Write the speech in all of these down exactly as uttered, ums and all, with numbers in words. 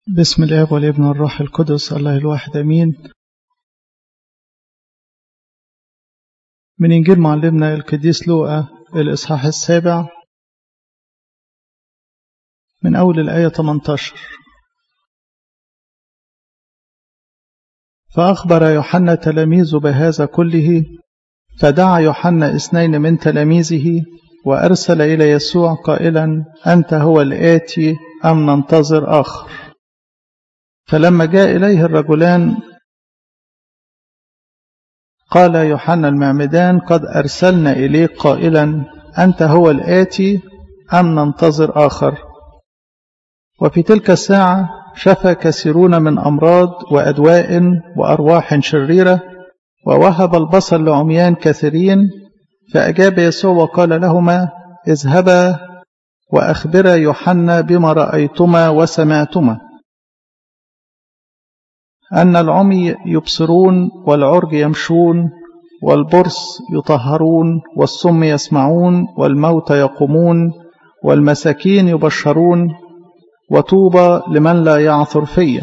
بسم الآب والابن والروح القدس الله الواحد أمين. من إنجيل معلمنا القديس لوقا الإصحاح السابع من أول الآية ثمانية عشر. فأخبر يوحنا تلاميذه بهذا كله، فدعا يوحنا اثنين من تلاميذه وأرسل إلى يسوع قائلا: أنت هو الآتي أم ننتظر آخر؟ فلما جاء إليه الرجلان قال يوحنا المعمدان: قد أرسلنا إليك قائلا: أنت هو الآتي أم ننتظر آخر؟ وفي تلك الساعة شفى كثيرون من أمراض وأدواء وأرواح شريرة، ووهب البصر لعميان كثيرين. فأجاب يسوع وقال لهما: اذهبا وأخبرا يوحنا بما رأيتما وسمعتما، أن العمي يبصرون والعرج يمشون والبرص يطهرون والصم يسمعون والموتى يقومون والمساكين يبشرون، وطوبى لمن لا يعثر فيه.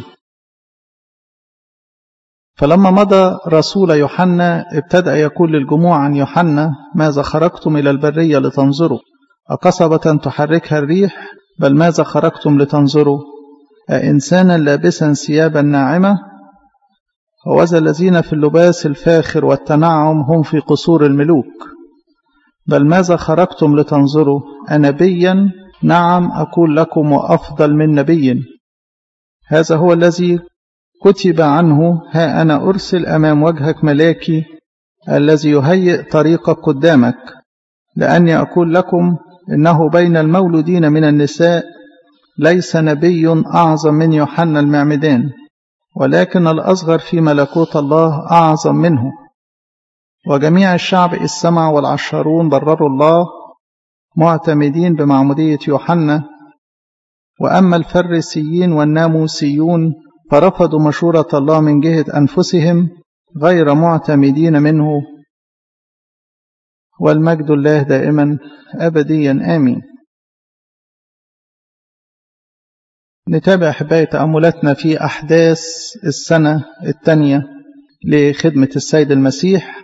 فلما مضى رسول يوحنا ابتدأ يقول للجموع عن يوحنا: ماذا خرجتم إلى البرية لتنظروا؟ أقصبة تحركها الريح؟ بل ماذا خرجتم لتنظروا؟ أإنسانا لابسا ثيابا ناعمة؟ وذا الذين في اللباس الفاخر والتنعم هم في قصور الملوك. بل ماذا خرجتم لتنظروا؟ أنبيا؟ نعم أقول لكم، وأفضل من نبي. هذا هو الذي كتب عنه: ها أنا أرسل أمام وجهك ملاكي الذي يهيئ طريقك قدامك. لأني أقول لكم إنه بين المولودين من النساء ليس نبي أعظم من يوحنا المعمدان، ولكن الأصغر في ملكوت الله أعظم منه. وجميع الشعب إذ سمع والعشرون برروا الله معتمدين بمعمودية يوحنا. وأما الفريسيين والناموسيون فرفضوا مشورة الله من جهة أنفسهم غير معتمدين منه. والمجد الله دائما أبديا آمين. نتابع أحبائي تأملاتنا في أحداث السنة الثانية لخدمة السيد المسيح.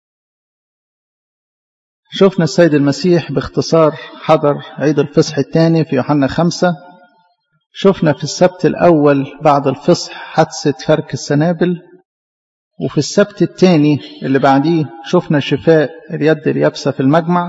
شفنا السيد المسيح باختصار حضر عيد الفصح الثاني في يوحنا خمسة. شفنا في السبت الأول بعد الفصح حادثة فرك السنابل، وفي السبت الثاني اللي بعديه شفنا شفاء اليد اليابسة في المجمع.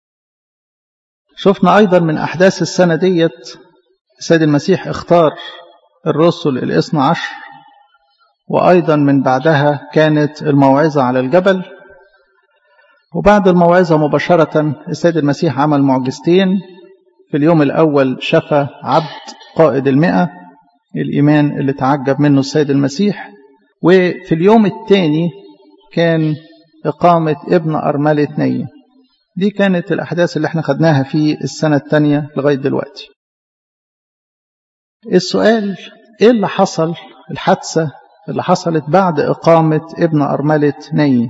شفنا أيضا من أحداث السنة ديت السيد المسيح اختار الرسل الاثنى عشر، وأيضا من بعدها كانت الموعظة على الجبل. وبعد الموعظة مباشرة السيد المسيح عمل معجزتين. في اليوم الأول شفى عبد قائد المئة، الإيمان اللي تعجب منه السيد المسيح. وفي اليوم الثاني كان إقامة ابن أرملة نايين. دي كانت الأحداث اللي احنا خدناها في السنة الثانية لغاية دلوقتي. السؤال: ايه اللي حصل؟ الحادثة اللي حصلت بعد إقامة ابن أرملة نايين.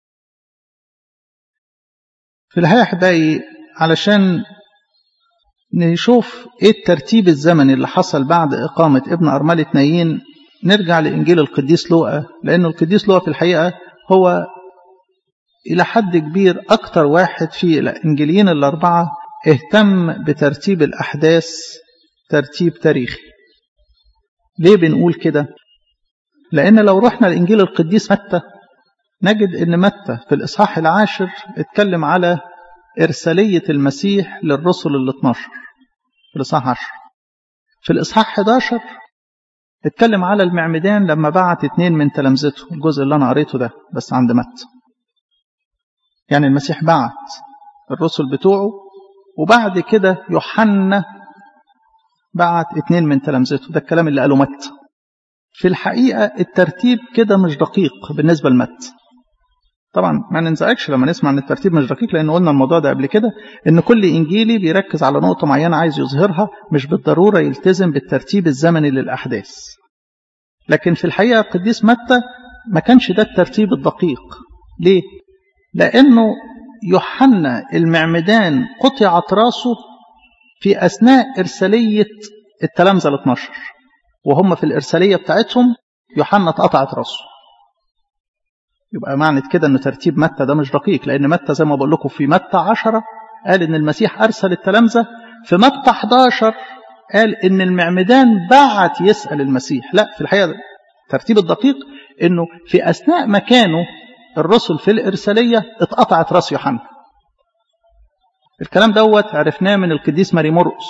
في الحقيقة أحبائي علشان نشوف ايه الترتيب الزمني اللي حصل بعد إقامة ابن أرملة نايين، نرجع لإنجيل القديس لوقا، لأنه القديس لوقا في الحقيقة هو إلى حد كبير أكتر واحد في الإنجيليين الأربعة اهتم بترتيب الأحداث ترتيب تاريخي. ليه بنقول كده؟ لأن لو رحنا لإنجيل القديس متى نجد أن متى في الإصحاح العاشر اتكلم على إرسالية المسيح للرسل الاثناشر في الإصحاح عشر. في الإصحاح إحدى عشر اتكلم على المعمدان لما بعت اتنين من تلامذته، الجزء اللي أنا قريته ده بس عند متى. يعني المسيح بعت الرسل بتوعه، وبعد كده يوحنا بعت اتنين من تلامذته. ده الكلام اللي قاله متى. في الحقيقة الترتيب كده مش دقيق بالنسبة لمتى. طبعا ما ننزعجش لما نسمع ان الترتيب مش دقيق، لأن قلنا الموضوع ده قبل كده، ان كل إنجيلي بيركز على نقطة معينة عايز يظهرها، مش بالضرورة يلتزم بالترتيب الزمني للأحداث. لكن في الحقيقة القديس متى ما كانش ده الترتيب الدقيق. ليه؟ لأنه يوحنا المعمدان قطعت راسه في أثناء إرسالية التلامذة الاثناشر. وهم في الإرسالية بتاعتهم يوحنا اتقطعت راسه. يبقى معنى كده أنه ترتيب متى ده مش دقيق، لأن متى زي ما بقول لكم في متى عشرة قال إن المسيح أرسل التلامذة، في متى حداشر قال إن المعمدان بعت يسأل المسيح. لا، في الحقيقة الترتيب الدقيق إنه في أثناء ما كانوا الرسل في الإرسالية اتقطعت راس يوحنا. الكلام دوت عرفناه من القديس ماري مرقس.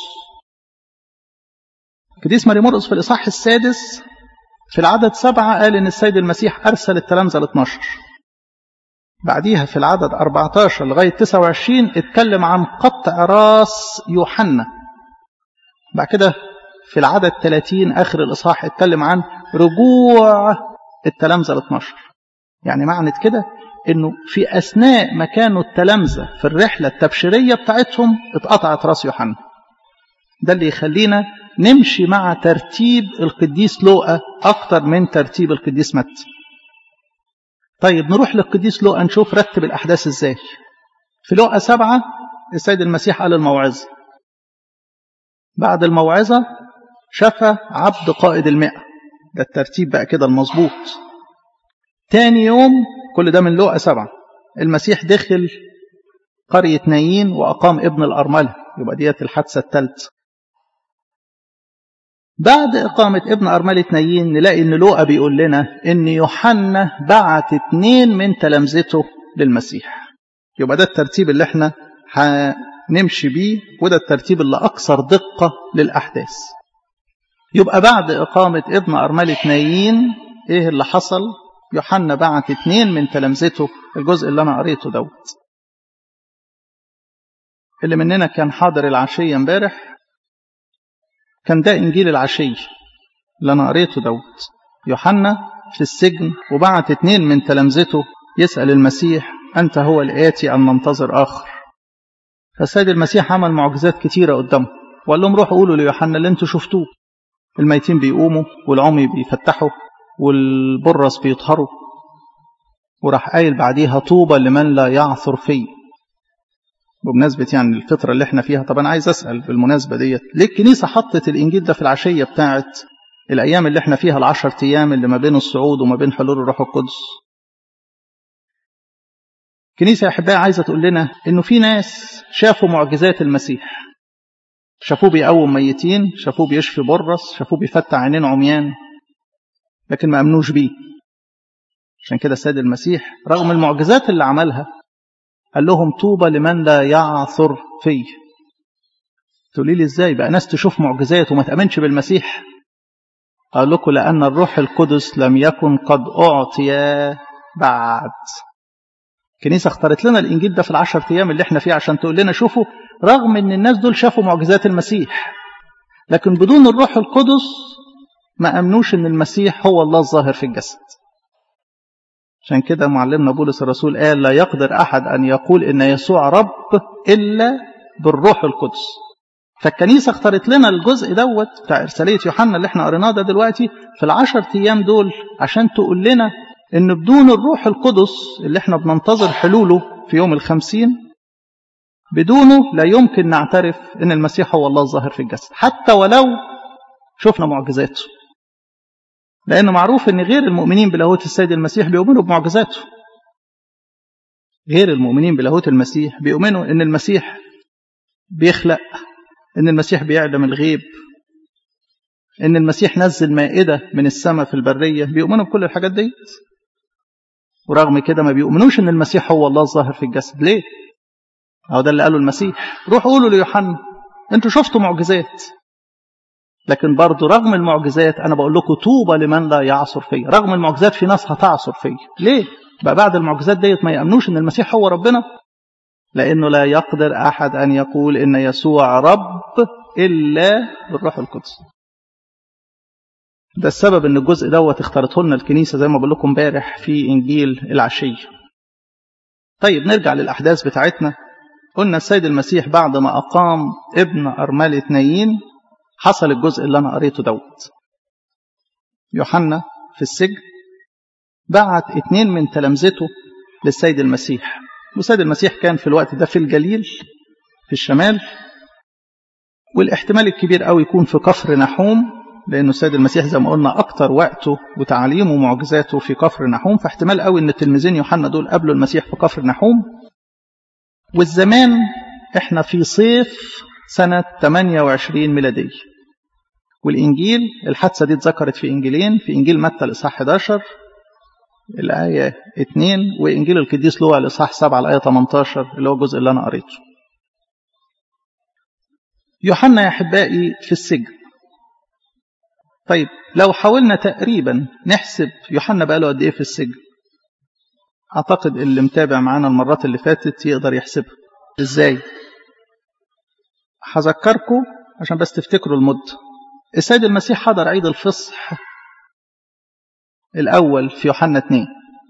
القديس ماري مرقس في الإصحاح السادس في العدد سبعة قال إن السيد المسيح أرسل التلامذة الاثناشر. بعديها في العدد أربعة عشر لغاية تسعة وعشرين اتكلم عن قطع راس يوحنا. بعد كده في العدد ثلاثين آخر الإصحاح اتكلم عن رجوع التلامذة الاثناشر. يعني معنى كده إنه في أثناء ما كانوا التلامذة في الرحلة التبشيرية بتاعتهم اتقطعت راس يوحنا. ده اللي يخلينا نمشي مع ترتيب القديس لوقا أكتر من ترتيب القديس متى. طيب نروح للقديس لوقا نشوف رتب الأحداث إزاي. في لوقا سبعة السيد المسيح قال الموعظة. بعد الموعظة شفى عبد قائد المئة. ده الترتيب بقى كده المظبوط. تاني يوم، كل ده من لوقا سبعة، المسيح دخل قرية نايين وأقام ابن الأرملة. يبقى ديت الحادثة الثالثة. بعد إقامة ابن أرملة نايين نلاقي إن لوقا بيقول لنا إن يوحنا بعت اتنين من تلامذته للمسيح. يبقى ده الترتيب اللي احنا هنمشي بيه، وده الترتيب اللي أكثر دقة للأحداث. يبقى بعد إقامة ابن أرملة نايين إيه اللي حصل؟ يوحنا بعت اتنين من تلامذته. الجزء اللي أنا قريته دوت، اللي مننا كان حاضر العشية امبارح، كان ده إنجيل العشية اللي أنا قريته دوت. يوحنا في السجن وبعت اتنين من تلامذته يسأل المسيح أنت هو الآتي أم ننتظر آخر؟ فالسيد المسيح عمل معجزات كتيرة قدامه وقال لهم روحوا قولوا ليوحنا اللي انتوا شفتوه، الميتين بيقوموا والعمي بيفتحوا والبرص بيطهروا. وراح قايل بعديها طوبى لمن لا يعثر فيه. بمناسبة يعني الفترة اللي احنا فيها، طبعا عايز أسأل بالمناسبة ديت ليه الكنيسة حطت الإنجيل ده في العشية بتاعت الأيام اللي احنا فيها، العشر أيام اللي ما بين الصعود وما بين حلول الروح القدس؟ الكنيسة يا أحبائي عايزة تقول لنا إنه في ناس شافوا معجزات المسيح، شافوه بيقوم ميتين، شافوه بيشفي برص، شافوه بيفتح عينين عميان، لكن ما أمنوش بيه. عشان كده السيد المسيح رغم المعجزات اللي عملها قال لهم طوبى لمن لا يعثر فيه. تقولي لي ازاي بقى ناس تشوف معجزات وما تأمنش بالمسيح؟ قال لكم لأن الروح القدس لم يكن قد أعطي بعد. الكنيسة اختارت لنا الإنجيل ده في العشر أيام اللي احنا فيه عشان تقول لنا شوفوا رغم ان الناس دول شافوا معجزات المسيح، لكن بدون الروح القدس ما أمنوش ان المسيح هو الله الظاهر في الجسد. عشان كده معلمنا بولس الرسول قال لا يقدر أحد أن يقول إن يسوع رب إلا بالروح القدس. فالكنيسة اختارت لنا الجزء دوت بتاع إرسالية يوحنا اللي احنا قريناه ده دلوقتي في العشر أيام دول عشان تقول لنا إن بدون الروح القدس اللي احنا بننتظر حلوله في يوم الخمسين، بدونه لا يمكن نعترف إن المسيح هو الله الظاهر في الجسد حتى ولو شفنا معجزاته. لأنه معروف أن غير المؤمنين بلاهوت السيد المسيح بيؤمنوا بمعجزاته. غير المؤمنين بلاهوت المسيح بيؤمنوا أن المسيح بيخلق، أن المسيح بيعلم الغيب، أن المسيح نزل مائدة من السماء في البرية. بيؤمنوا بكل الحاجات دي، ورغم كده ما بيؤمنوش أن المسيح هو الله الظاهر في الجسد. ليه؟ أو ده اللي قاله المسيح، روحوا قولوا ليوحنا أنتوا شفتوا معجزات، لكن برضو رغم المعجزات أنا بقول لكم طوبى لمن لا يعصر فيه. رغم المعجزات في ناس هتعصر فيه. ليه؟ بقى بعد المعجزات ديت ما يأمنوش أن المسيح هو ربنا؟ لأنه لا يقدر أحد أن يقول إن يسوع رب إلا بالروح القدس. ده السبب أن الجزء دوت اختارته لنا الكنيسة زي ما بقول لكم امبارح في إنجيل العشية. طيب نرجع للأحداث بتاعتنا. قلنا السيد المسيح بعد ما أقام ابن أرملة نايين حصل الجزء اللي أنا قريته دوت. يوحنا في السجن بعت اتنين من تلامذته للسيد المسيح، والسيد المسيح كان في الوقت ده في الجليل في الشمال، والاحتمال الكبير قوي يكون في كفر نحوم لأنه السيد المسيح زي ما قلنا أكتر وقته وتعليمه ومعجزاته في كفر نحوم، فاحتمال قوي أن التلميذين يوحنا دول قابلوا المسيح في كفر نحوم. والزمان احنا في صيف سنة ثمانية وعشرين ميلادية. والإنجيل الحادثة دي اتذكرت في إنجيلين، في إنجيل متى الإصحاح إحدى عشر الآية اثنين، وإنجيل القديس لوقا الإصحاح سبعة الآية ثمانية عشر اللي هو الجزء اللي أنا قريته. يوحنا يا أحبائي في السجن. طيب لو حاولنا تقريبا نحسب يوحنا بقى له قد إيه في السجن، أعتقد اللي متابع معانا المرات اللي فاتت يقدر يحسبها. إزاي؟ هذكركم عشان بس تفتكروا المدة. السيد المسيح حضر عيد الفصح الأول في يوحنا اثنين.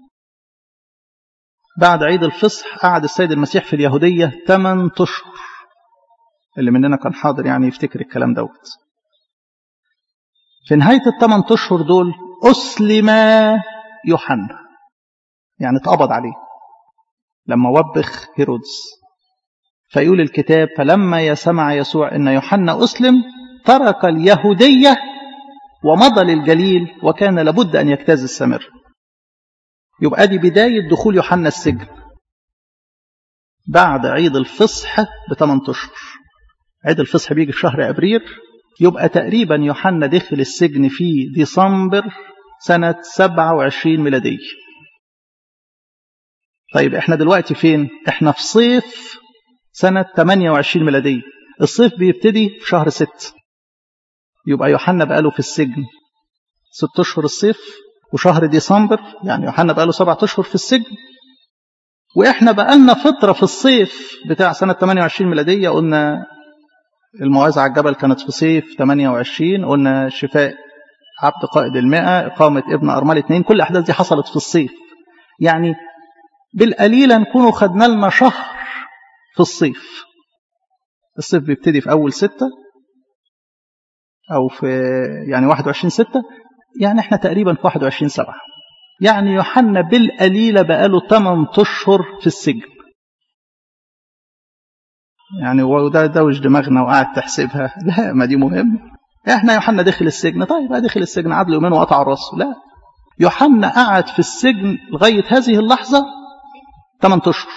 بعد عيد الفصح قعد السيد المسيح في اليهودية ثمانية أشهر. اللي مننا كان حاضر يعني يفتكر الكلام دوت. في نهاية الثمان أشهر دول أسلم يوحنا، يعني اتقبض عليه لما وبخ هيرودس. فيقول الكتاب فلما يسمع يسوع أن يوحنا أسلم ترك اليهودية ومضى للجليل، وكان لابد أن يجتاز السامرة. يبقى دي بداية دخول يوحنا السجن بعد عيد الفصح بثمان أشهر. عيد الفصح بيجي في شهر أبريل، يبقى تقريبا يوحنا دخل السجن في ديسمبر سنة سبعة وعشرين ميلادية. طيب احنا دلوقتي فين؟ احنا في صيف سنة ثمانية وعشرين ميلادية. الصيف بيبتدي في شهر ستة، يبقى يوحنا بقاله في السجن ست أشهر الصيف وشهر ديسمبر، يعني يوحنا بقاله سبعة أشهر في السجن. وإحنا بقالنا فترة في الصيف بتاع سنة ثمانية وعشرين ميلادية. قلنا الموعظة على الجبل كانت في صيف ثمانية وعشرين، قلنا شفاء عبد قائد المئة، إقامة ابن أرملة اثنين، كل الأحداث دي حصلت في الصيف. يعني بالقليلة نكونوا خدنا لنا شهر في الصيف. الصيف بيبتدي في أول ستة أو في يعني واحد وعشرين ستة، يعني احنا تقريبا في واحد وعشرين سبعة. يعني يوحنا بالقليلة بقاله ثمانية أشهر في السجن. يعني وده دوش دماغنا وقاعد تحسبها، لا ما دي مهم. احنا يوحنا دخل السجن، طيب دخل السجن عدل يومين وقطع راسه، لا، يوحنا قعد في السجن لغاية هذه اللحظة ثمانية أشهر.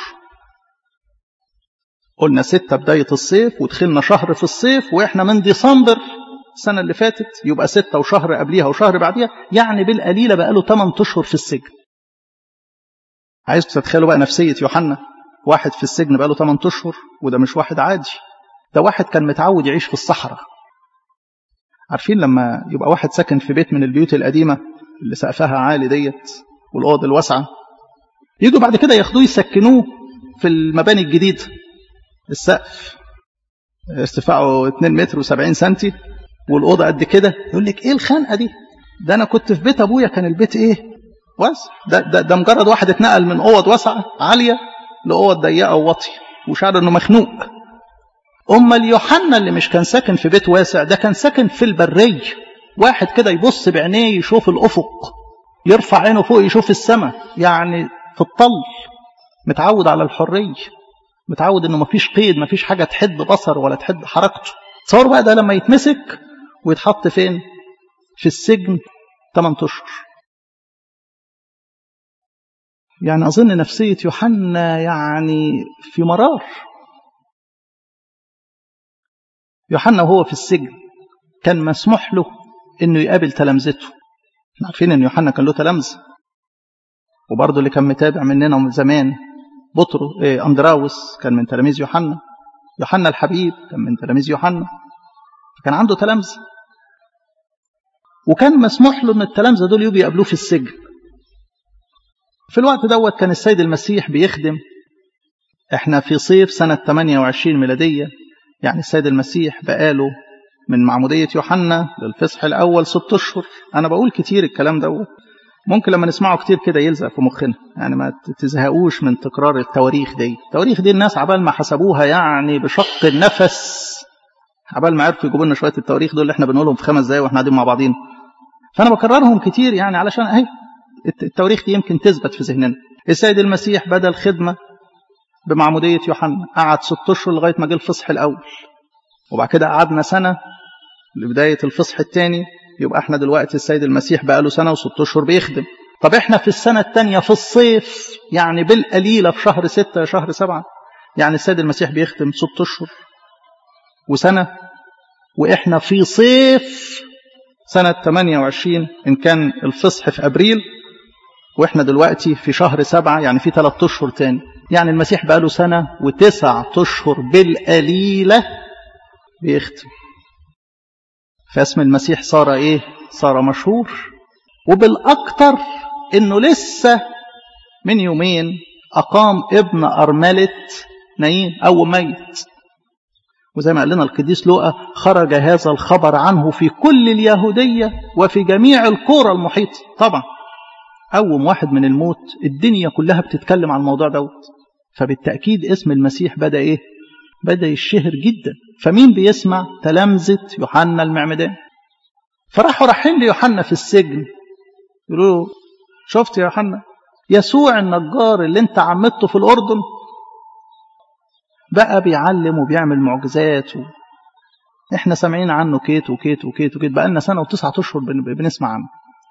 قلنا ستة بداية الصيف ودخلنا شهر في الصيف، واحنا من ديسمبر السنة اللي فاتت، يبقى ستة وشهر قبليها وشهر بعديها، يعني بالقليلة بقى له ثمانية أشهر في السجن. عايز تتخيلوا بقى نفسية يوحنا، واحد في السجن بقى له ثمانية أشهر، وده مش واحد عادي، ده واحد كان متعود يعيش في الصحراء. عارفين لما يبقى واحد ساكن في بيت من البيوت القديمة اللي سقفها عالي ديت والأوض الواسعة، يجوا بعد كده ياخدوه يسكنوه في المباني الجديدة، السقف ارتفاعه اتنين متر وسبعين سنتي والأوضة قد كده، يقول لك ايه الخنقة دي؟ ده انا كنت في بيت ابويا كان البيت ايه؟ واسع. ده, ده, ده مجرد واحد اتنقل من أوض واسعة عالية لأوض ضيقة وواطية وشعر انه مخنوق. أما اليوحنا اللي مش كان ساكن في بيت واسع، ده كان ساكن في البرية. واحد كده يبص بعينيه يشوف الأفق، يرفع عينه فوق يشوف السماء، يعني في الطل، متعود على الحرية، متعود انه مفيش قيد، مفيش حاجة تحد بصر ولا تحد حركته. تصور بقى ده لما يتمسك ويتحط فين؟ في السجن ثمانية أشهر. يعني أظن نفسية يوحنا يعني في مرار. يوحنا وهو في السجن كان مسموح له انه يقابل تلامذته. احنا عارفين ان يوحنا كان له تلامذة، وبرضه اللي كان متابع مننا من زمان بطرس إيه أندراوس كان من تلاميذ يوحنا، يوحنا الحبيب كان من تلاميذ يوحنا، كان عنده تلامذة، وكان مسموح له ان التلامذة دول يجوا يقابلوه في السجن. في الوقت دوت كان السيد المسيح بيخدم. احنا في صيف سنة ثمانية وعشرين ميلادية، يعني السيد المسيح بقاله من معمودية يوحنا للفصح الأول ست أشهر. أنا بقول كتير الكلام دوت، ممكن لما نسمعه كتير كده يلزق في مخنا، يعني ما تزهقوش من تكرار التواريخ دي. التواريخ دي الناس عبال ما حسبوها يعني بشق النفس، عبال ما عرفوا يجيبوا لنا شوية التواريخ دول اللي احنا بنقولهم في خمس دقايق واحنا قاعدين مع بعضين. فأنا بكررهم كتير يعني علشان اهي التواريخ دي يمكن تثبت في ذهننا. السيد المسيح بدأ الخدمة بمعمودية يوحنا، قعد ست أشهر لغاية ما جه الفصح الأول، وبعد كده قعدنا سنة لبداية الفصح الثاني. يبقى احنا دلوقتي السيد المسيح بقى له سنة وست اشهر بيخدم. طب احنا في السنة الثانية في الصيف، يعني بالقليلة في شهر ستة شهر سبعة، يعني السيد المسيح بيخدم ست اشهر وسنة، واحنا في صيف سنة ثمانية وعشرين إن كان الفصح في أبريل، وإحنا دلوقتي في شهر سبعة يعني في ثلاثة أشهر تاني. يعني المسيح بقى له سنة وتسع أشهر بالقليلة بيختم. فاسم المسيح صار إيه؟ صار مشهور. وبالأكتر إنه لسه من يومين أقام ابن أرملة نايين أو ميت، وزي ما قال لنا القديس لوقا خرج هذا الخبر عنه في كل اليهودية وفي جميع القرى المحيطة. طبعا قوم واحد من الموت، الدنيا كلها بتتكلم عن الموضوع دوت، فبالتأكيد اسم المسيح بدأ إيه؟ بدأ يشهر جدا. فمين بيسمع؟ تلامذة يوحنا المعمدان. فراحوا رايحين ليوحنا في السجن يقولوا له شفت يا يوحنا يسوع النجار اللي انت عمدته في الأردن بقى بيعلم وبيعمل معجزات و... احنا سامعين عنه كيت وكيت وكيت وكيت، بقى لنا سنة وتسعة اشهر بن... بنسمع عنه.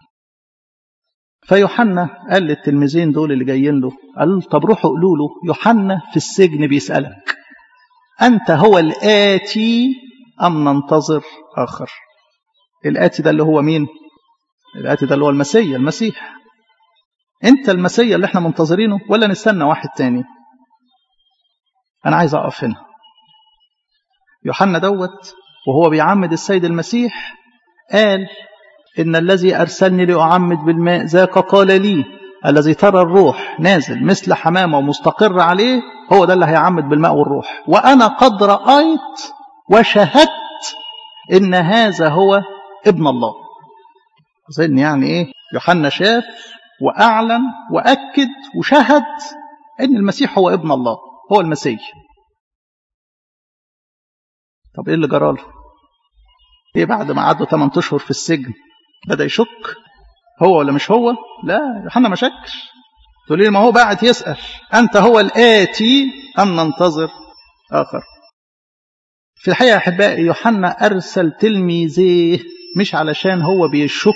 فيوحنا قال للتلميذين دول اللي جايين له، قال طب روحوا قولوا له يوحنا في السجن بيسألك أنت هو الآتي أم ننتظر آخر؟ الآتي ده اللي هو مين؟ الآتي ده اللي هو المسيح. المسيح أنت المسيح اللي احنا منتظرينه ولا نستنى واحد تاني؟ أنا عايز أقف هنا. يوحنا دوت وهو بيعمد السيد المسيح قال إن الذي أرسلني لأعمد بالماء ذاك قال لي الذي ترى الروح نازل مثل حمامة ومستقر عليه هو ده اللي هيعمد بالماء والروح، وأنا قد رأيت وشهدت إن هذا هو ابن الله. أظن يعني إيه؟ يوحنا شاف وأعلن وأكد وشهد إن المسيح هو ابن الله، هو المسيح. طب إيه اللي جراله؟ إيه بعد ما قعدوا ثمانية أشهر في السجن بدأ يشك هو ولا مش هو؟ لا، يوحنا ما شكش. تقول لي ما هو بعد يسأل أنت هو الآتي أم ننتظر آخر؟ في الحقيقة أحبائي يوحنا أرسل تلميذيه مش علشان هو بيشك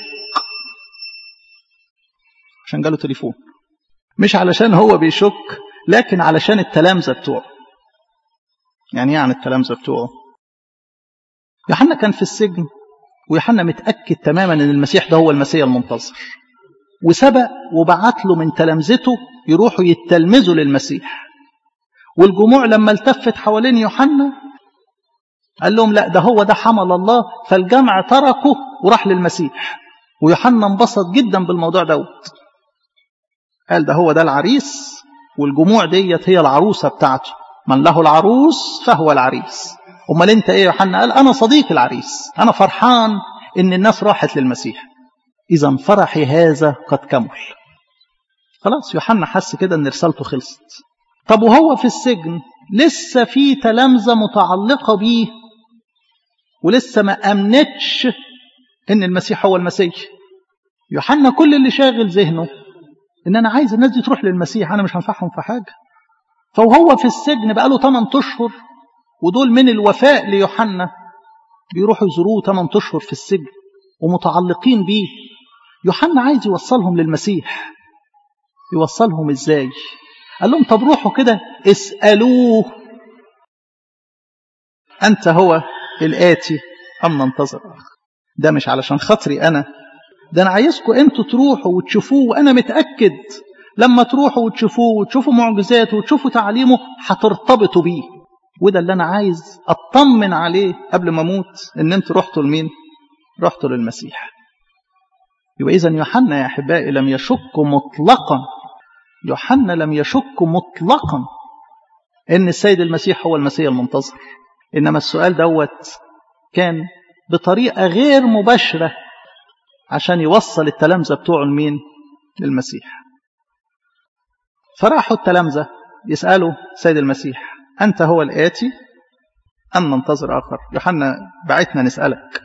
عشان جاله تليفون، مش علشان هو بيشك، لكن علشان التلامذة بتوعه. يعني يعني التلامذة بتوعه يوحنا كان في السجن، ويوحنا متأكد تماما أن المسيح ده هو المسيح المنتظر، وسبق وبعت له من تلامذته يروحوا يتلمذوا للمسيح. والجموع لما التفت حوالين يوحنا قال لهم لا ده هو ده حمل الله، فالجمع تركه وراح للمسيح. ويوحنا انبسط جدا بالموضوع دوت، قال ده هو ده العريس، والجموع ديت هي العروسة بتاعته، من له العروس فهو العريس. امال انت ايه يا يوحنا؟ قال انا صديق العريس، انا فرحان ان الناس راحت للمسيح، اذا فرحي هذا قد كمل. خلاص يوحنا حس كده ان رسالته خلصت. طب وهو في السجن لسه في تلامذة متعلقة بيه ولسه ما امنتش ان المسيح هو المسيح. يوحنا كل اللي شاغل ذهنه ان انا عايز الناس دي تروح للمسيح، انا مش هنفعهم في حاجة. فهو في السجن بقاله ثمانية اشهر، ودول من الوفاء ليوحنا بيروحوا يزوروه ثمانية اشهر في السجن ومتعلقين بيه. يوحنا عايز يوصلهم للمسيح. يوصلهم ازاي؟ قال لهم طب روحوا كده اسألوه أنت هو الآتي أم ننتظر آخر؟ ده مش علشان خاطري أنا، ده أنا عايزكم أنتوا تروحوا وتشوفوه، وأنا متأكد لما تروحوا وتشوفوه وتشوفوا معجزاته وتشوفوا تعليمه هترتبطوا بيه. وده اللي أنا عايز أطمن عليه قبل ما أموت، إن أنتوا رحتوا لمين؟ رحتوا للمسيح. يبقى إذن يوحنا يا أحبائي لم يشك مطلقا، يوحنا لم يشك مطلقا إن السيد المسيح هو المسيح المنتظر. إنما السؤال دوت كان بطريقة غير مباشرة عشان يوصل التلامذة بتوعه لمين؟ للمسيح. فراحوا التلامذة يسألوا السيد المسيح أنت هو الآتي أم ننتظر آخر؟ يوحنا بعتنا نسألك.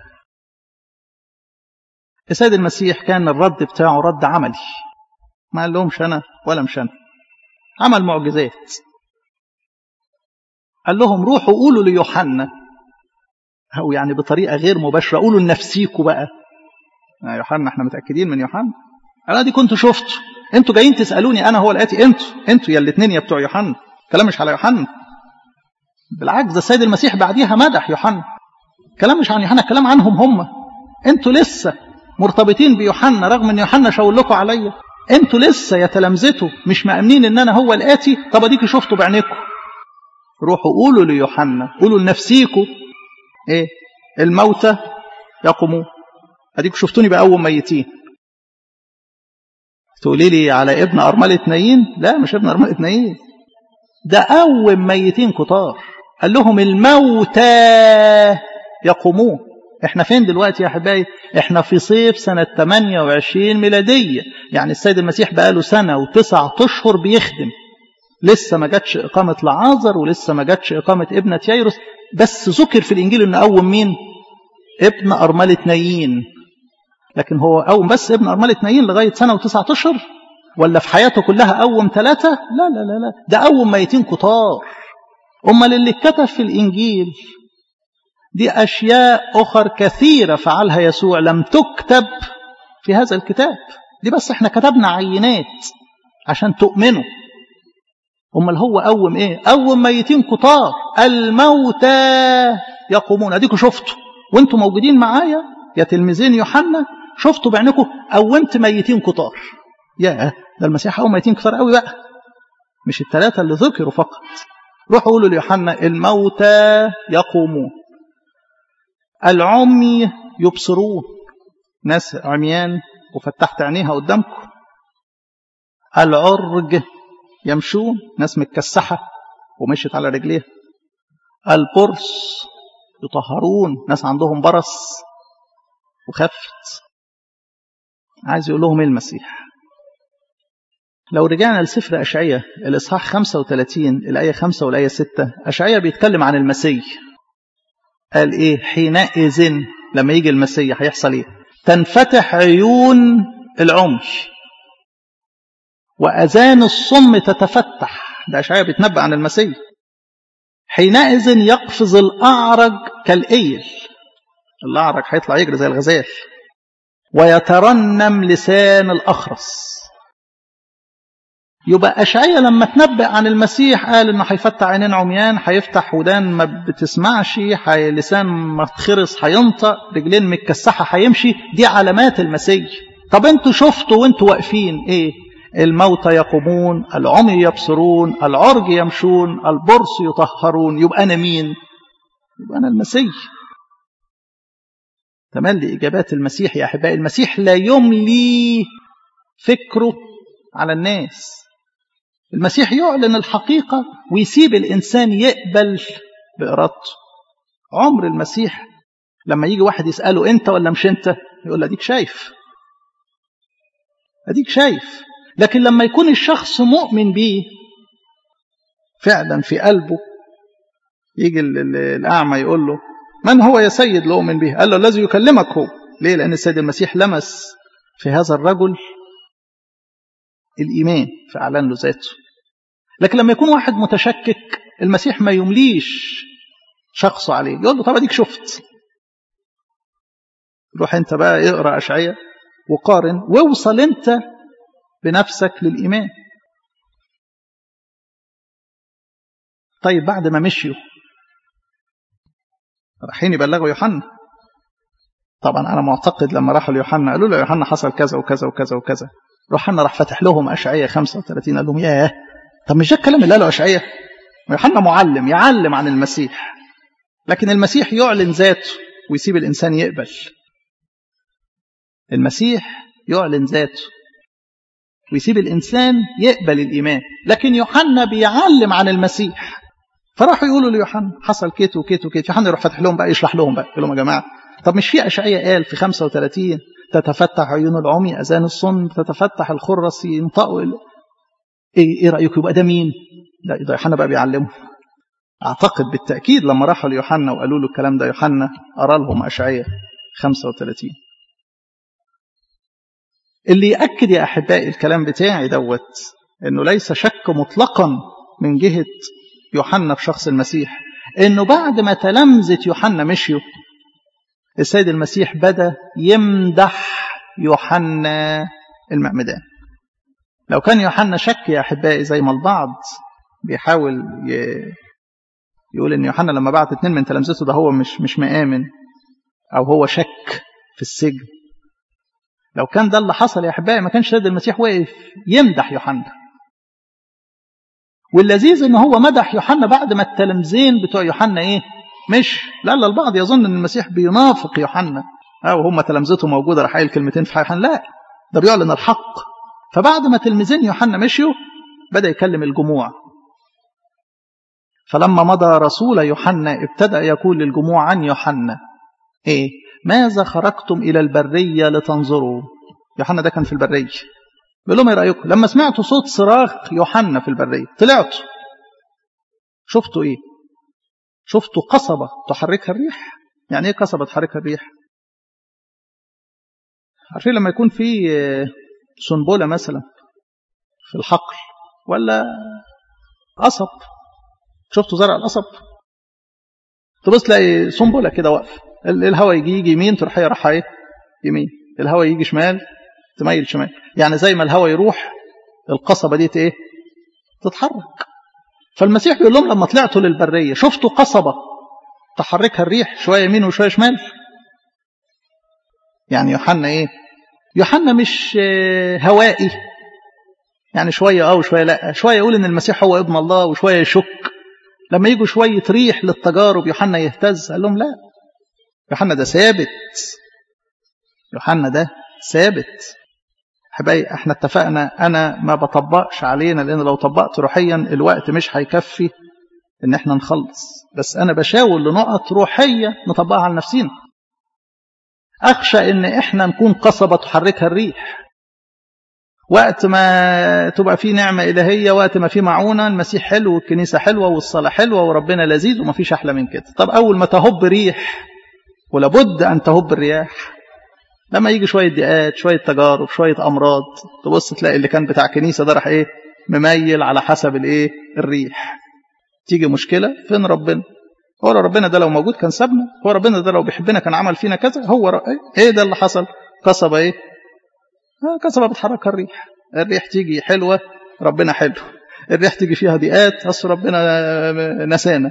السيد المسيح كان الرد بتاعه رد عملي، ما قال لهمش أنا ولا مش أنا، عمل معجزات. قال لهم روحوا قولوا ليوحنا، أو يعني بطريقة غير مباشرة قولوا لنفسيكوا بقى يوحنا احنا متأكدين من يوحنا. انا دي كنت شفته، انتوا جايين تسألوني انا هو الآتي، انتوا انتوا يا الاثنين يا بتوع يوحنا. كلام مش على يوحنا، بالعكس ده السيد المسيح بعديها مدح يوحنا. كلام مش عن يوحنا، كلام عنهم هم. انتوا لسه مرتبطين بيوحنا رغم ان يوحنا شاور لكم عليا. انتوا لسه يا تلامذته مش مأمنين ان انا هو الآتي. طب اديكوا شفتوا بعينيكم، روحوا قولوا ليوحنا، قولوا لنفسيكم ايه الموتى يقومون. اديكوا شفتوني بقوم ميتين. تقولي لي على ابن أرملة نايين؟ لا مش ابن أرملة نايين، ده قوم ميتين كتار، قال لهم الموتى يقومون. احنا فين دلوقتي يا احبائي؟ احنا في صيف سنة ثمانية وعشرين ميلادية، يعني السيد المسيح بقاله سنة وتسعة اشهر بيخدم. لسه ما جاتش إقامة لعازر ولسه ما جاتش إقامة ابنة يايروس، بس ذكر في الإنجيل إنه قوم مين؟ ابن أرملة نايين. لكن هو قوم بس ابن أرملة نايين لغاية سنة وتسعة أشهر، ولا في حياته كلها قوم ثلاثة؟ لا لا لا لا، ده قوم ميتين كتار. أمال اللي اتكتب في الإنجيل دي أشياء أخر كثيرة فعلها يسوع لم تكتب في هذا الكتاب. دي بس احنا كتبنا عينات عشان تؤمنوا. أمال هو قوم ايه؟ قوم ميتين كتار، الموتى يقومون. اديكوا شفتوا وانتوا موجودين معايا يا تلميذين يوحنا، شفتوا بعينكم قومت ميتين كتار. يا ده المسيح قوم ميتين كتار قوي بقى، مش الثلاثة اللي ذكروا فقط. روحوا قولوا ليوحنا الموتى يقومون، العمي يبصرون، ناس عميان وفتحت عينيها قدامكم. العرج يمشون، ناس متكسحة ومشت على رجليها. البرص يطهرون، ناس عندهم برص وخفت. عايز يقول لهم ايه المسيح؟ لو رجعنا لسفر أشعية الإصحاح خمسة وثلاثين الآية خمسة والآية ستة، أشعية بيتكلم عن المسيح. قال ايه؟ حينئذ لما يجي المسيح هيحصل ايه؟ تنفتح عيون العمي وأذان الصم تتفتح. ده أشعية بيتنبأ عن المسيح. حينئذ يقفز الأعرج كالإيل، الأعرج هيطلع يجري زي الغزال. ويترنم لسان الأخرس. يبقى أشعية لما تنبأ عن المسيح قال إنه هيفتح عينين عميان، هيفتح ودان ما بتسمعش، هي لسان متخرس هينطق، رجلين متكسحة هيمشي. دي علامات المسيح. طب انتوا شفتوا وانتوا واقفين ايه؟ الموتى يقومون، العمي يبصرون، العرج يمشون، البرص يطهرون. يبقى أنا مين؟ يبقى أنا المسيح. تملي إجابات المسيح يا أحبائي. المسيح لا يملي فكره على الناس. المسيح يعلن الحقيقة ويسيب الإنسان يقبل بإرادته. عمر المسيح لما يجي واحد يسأله أنت ولا مش أنت، يقول له أديك شايف، أديك شايف. لكن لما يكون الشخص مؤمن به فعلا في قلبه، يجي الأعمى يقول له من هو يا سيد لأؤمن به؟ قال له الذي يكلمك هو. ليه؟ لأن السيد المسيح لمس في هذا الرجل الإيمان فأعلن له ذاته. لكن لما يكون واحد متشكك المسيح ما يمليش شخصه عليه، يقول له طب أديك شفت. روح أنت بقى اقرأ أشعية وقارن ووصل أنت بنفسك للإيمان. طيب بعد ما مشيوا رايحين يبلغوا يوحنا. طبعا أنا معتقد لما راحوا ليوحنا قالوا له يوحنا حصل كذا وكذا وكذا وكذا. يوحنا راح فتح لهم أشعية خمسة وثلاثين، قال لهم ياه، طب مش ده الكلام اللي قاله أشعية؟ يوحنا معلم يعلم عن المسيح، لكن المسيح يعلن ذاته ويسيب الإنسان يقبل. المسيح يعلن ذاته ويسيب الإنسان يقبل الإيمان، لكن يوحنا بيعلم عن المسيح. فراحوا يقولوا ليوحنا حصل كيت وكيت وكيت. يوحنا يروح فتح لهم بقى، يشرح لهم بقى، يقول لهم يا جماعة طب مش في أشعية قال في خمسة وثلاثين تتفتح عيون العمي أذان الصم تتفتح الخرس ينطقوا ايه, إيه رأيكم؟ يبقى ده مين؟ لا ده يوحنا بقى بيعلمه. أعتقد بالتأكيد لما راحوا ليوحنا وقالوا له الكلام ده يوحنا أرى لهم أشعية خمسة وثلاثين. اللي يأكد يا أحبائي الكلام بتاعي دوت إنه ليس شك مطلقا من جهة يوحنا في شخص المسيح، إنه بعد ما تلمذة يوحنا مشيوا السيد المسيح بدأ يمدح يوحنا المعمدان. لو كان يوحنا شك يا أحبائي زي ما البعض بيحاول يقول إن يوحنا لما بعت اتنين من تلامذته ده هو مش مش مآمن أو هو شك في السجن، لو كان ده اللي حصل يا أحبائي ما كانش سيد المسيح واقف يمدح يوحنا. واللذيذ إن هو مدح يوحنا بعد ما التلامذين بتوع يوحنا إيه مش لا لا البعض يظن إن المسيح بينافق يوحنا أو هم تلامذته موجودة راح قايل كلمتين في يوحنا، لا ده بيعلن الحق. فبعد ما تلميذين يوحنا مشيوا بدأ يكلم الجموع. فلما مضى رسول يوحنا ابتدأ يقول للجموع عن يوحنا إيه ماذا خرجتم إلى البرية لتنظروا. يوحنا ده كان في البرية، بيقول لهم ايه رأيكم لما سمعتوا صوت صراخ يوحنا في البرية طلعتوا شفتوا ايه؟ شفتوا قصبة تحركها الريح. يعني ايه قصبة تحركها الريح؟ عارفين لما يكون في سنبلة مثلا في الحقل ولا قصب، شفتوا زرع القصب تبص تلاقي سنبلة كده واقفة، الهواء يجي يجي يمين تروح هي رايحه ايه يمين، الهواء يجي شمال تميل شمال، يعني زي ما الهواء يروح القصبة دي ايه تتحرك. فالمسيح بيقول لهم لما طلعتوا للبرية شفتوا قصبة تحركها الريح شوية يمين وشوية شمال. يعني يوحنا ايه يوحنا مش هوائي، يعني شوية اه وشوية لا، شوية يقول ان المسيح هو ابن الله وشوية يشك. لما يجوا شوية ريح للتجارب يوحنا يهتز، قال لهم لا يوحنا ده ثابت، يوحنا ده ثابت. حبايبي احنا اتفقنا انا ما بطبقش علينا، لان لو طبقت روحيا الوقت مش هيكفي ان احنا نخلص، بس انا بشاور لنقط روحية نطبقها على نفسينا. اخشى ان احنا نكون قصبة تحركها الريح وقت ما تبقى فيه نعمة الهية، وقت ما فيه معونة، المسيح حلو والكنيسة حلوة والصلاة حلوة وربنا لذيذ وما فيش احلى من كده. طب اول ما تهب ريح، ولابد ان تهب الرياح، لما يجي شوية ضيقات شوية تجارب شوية أمراض، تبص تلاقي اللي كان بتاع كنيسة ده راح إيه مميل على حسب الإيه الريح. تيجي مشكلة فين ربنا؟ هو ربنا ده لو موجود كان سابنا؟ هو ربنا ده لو بيحبنا كان عمل فينا كذا؟ هو رأي. إيه ده اللي حصل؟ قصبة إيه؟ قصبة بتحركها الريح. الريح تيجي حلوة ربنا حلو، الريح تيجي فيها ضيقات أصل ربنا نسانا.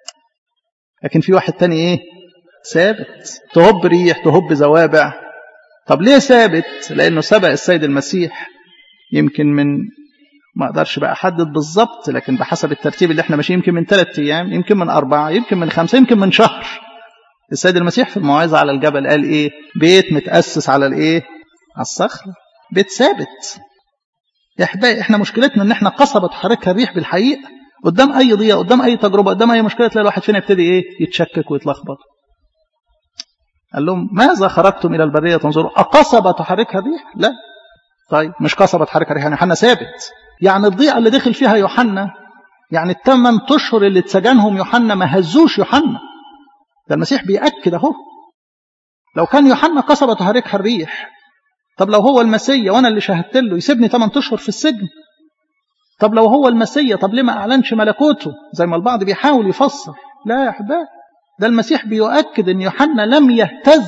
لكن في واحد تاني إيه ثابت، تهب ريح تهب زوابع. طب ليه ثابت؟ لأنه سبق السيد المسيح يمكن من ما أقدرش بقى أحدد بالضبط، لكن بحسب الترتيب اللي احنا ماشيين يمكن من ثلاثة أيام، يمكن من أربعة، يمكن من خمسة، يمكن من شهر. السيد المسيح في الموعظة على الجبل قال إيه؟ بيت متأسس على الإيه؟ على الصخر، بيت ثابت. يا أحبائي احنا مشكلتنا إن احنا قصبة تحركها الريح بالحقيقة. قدام أي ضيقة، قدام أي تجربة، قدام أي مشكلة تلاقي الواحد فينا يبتدي إيه؟ يتشكك ويتلخبط. قال لهم ماذا خرجتم إلى البرية تنظروا؟ أقصبة تحركها الريح؟ لا. طيب مش قصبة تحركها الريح، يعني يوحنا ثابت. يعني الضيقة اللي دخل فيها يوحنا، يعني الثمان أشهر اللي اتسجنهم يوحنا ما هزوش يوحنا. ده المسيح بيأكد أهو. لو كان يوحنا قصبة تحركها الريح، طب لو هو المسيا وأنا اللي شهدت له يسيبني ثمان أشهر في السجن؟ طب لو هو المسيا طب ليه ما أعلنش ملكوته زي ما البعض بيحاول يفسر؟ لا يا أحبائي، ده المسيح بيؤكد أن يوحنا لم يهتز.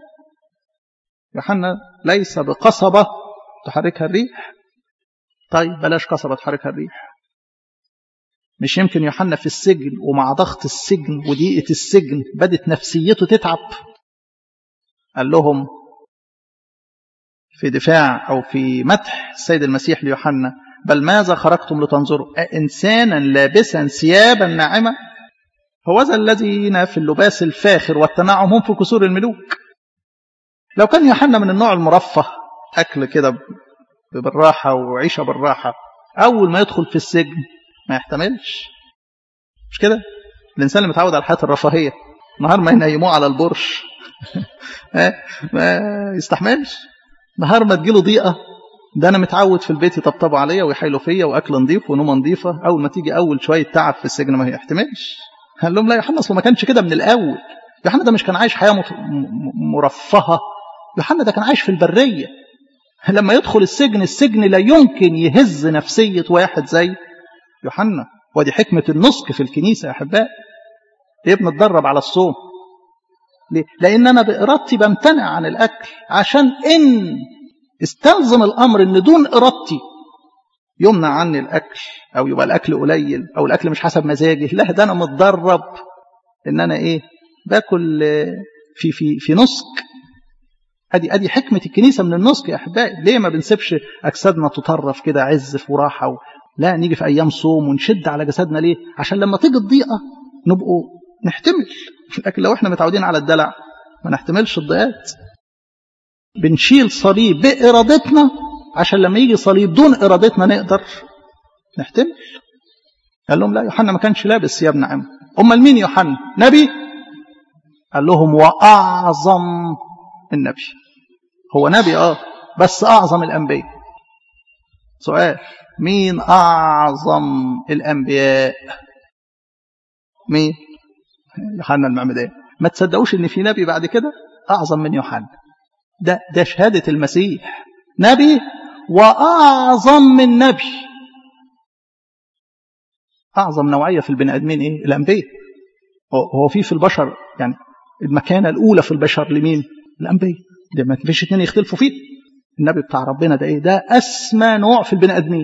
يوحنا ليس بقصبة تحركها الريح. طيب بلاش قصبة تحركها الريح. مش يمكن يوحنا في السجن ومع ضغط السجن وضيقة السجن بدت نفسيته تتعب؟ قال لهم في دفاع أو في مدح السيد المسيح ليوحنا بل ماذا خرجتم لتنظروا؟ أإنسانا لابسا ثيابا ناعمة؟ هو ذا الذين في اللباس الفاخر والتنعم هم في كسور الملوك. لو كان يوحنا من النوع المرفه، أكل كده بالراحة وعيشة بالراحة، أول ما يدخل في السجن ما يحتملش. مش كده؟ الإنسان اللي متعود على الحياة الرفاهية نهار ما ينيموه على البرش ما يستحملش. نهار ما تجيله ضيقة، ده أنا متعود في البيت يطبطبوا عليا ويحايلوا فيا وأكل نظيف ونومة نظيفة، أول ما تيجي أول شوية تعب في السجن ما يحتملش. قال لهم لا يوحنا أصله ما كانش كده من الأول. يوحنا ده مش كان عايش حياة مرفهة، يوحنا ده كان عايش في البرية. لما يدخل السجن، السجن لا يمكن يهز نفسية واحد زي يوحنا. ودي حكمة النسك في الكنيسة يا أحباء. ليه بنتدرب على الصوم؟ ليه؟ لأن أنا بإرادتي بمتنع عن الأكل، عشان إن استلزم الأمر إن دون إرادتي يمنع عني الأكل، أو يبقى الأكل قليل، أو الأكل مش حسب مزاجي. لا، ده أنا متدرب إن أنا إيه باكل في في في نسك. أدي أدي حكمة الكنيسة من النسك يا أحبائي. ليه ما بنسيبش أجسادنا تطرف كده عز في وراحة و... لا، نيجي في أيام صوم ونشد على جسدنا. ليه؟ عشان لما تيجي الضيقة نبقوا نحتمل. لكن لو احنا متعودين على الدلع ما نحتملش الضيقات. بنشيل صليب بإرادتنا عشان لما يجي صليب دون إرادتنا نقدر نحتمل. قال لهم لا، يوحنا ما كانش لابس ثياب نعم. أمال مين يوحنا؟ نبي؟ قال لهم وأعظم النبي. هو نبي اه بس أعظم الأنبياء. سؤال: مين أعظم الأنبياء؟ مين؟ يوحنا المعمدان. ما تصدقوش ان في نبي بعد كده أعظم من يوحنا. ده ده شهادة المسيح، نبي وأعظم من نبي. أعظم نوعية في البني آدمين إيه؟ الأنبياء. هو في في البشر يعني المكانة الأولى في البشر لمين؟ الأنبياء. ده ما فيش اتنين يختلفوا فيه. النبي بتاع ربنا ده إيه؟ ده أسمى نوع في البني آدمين.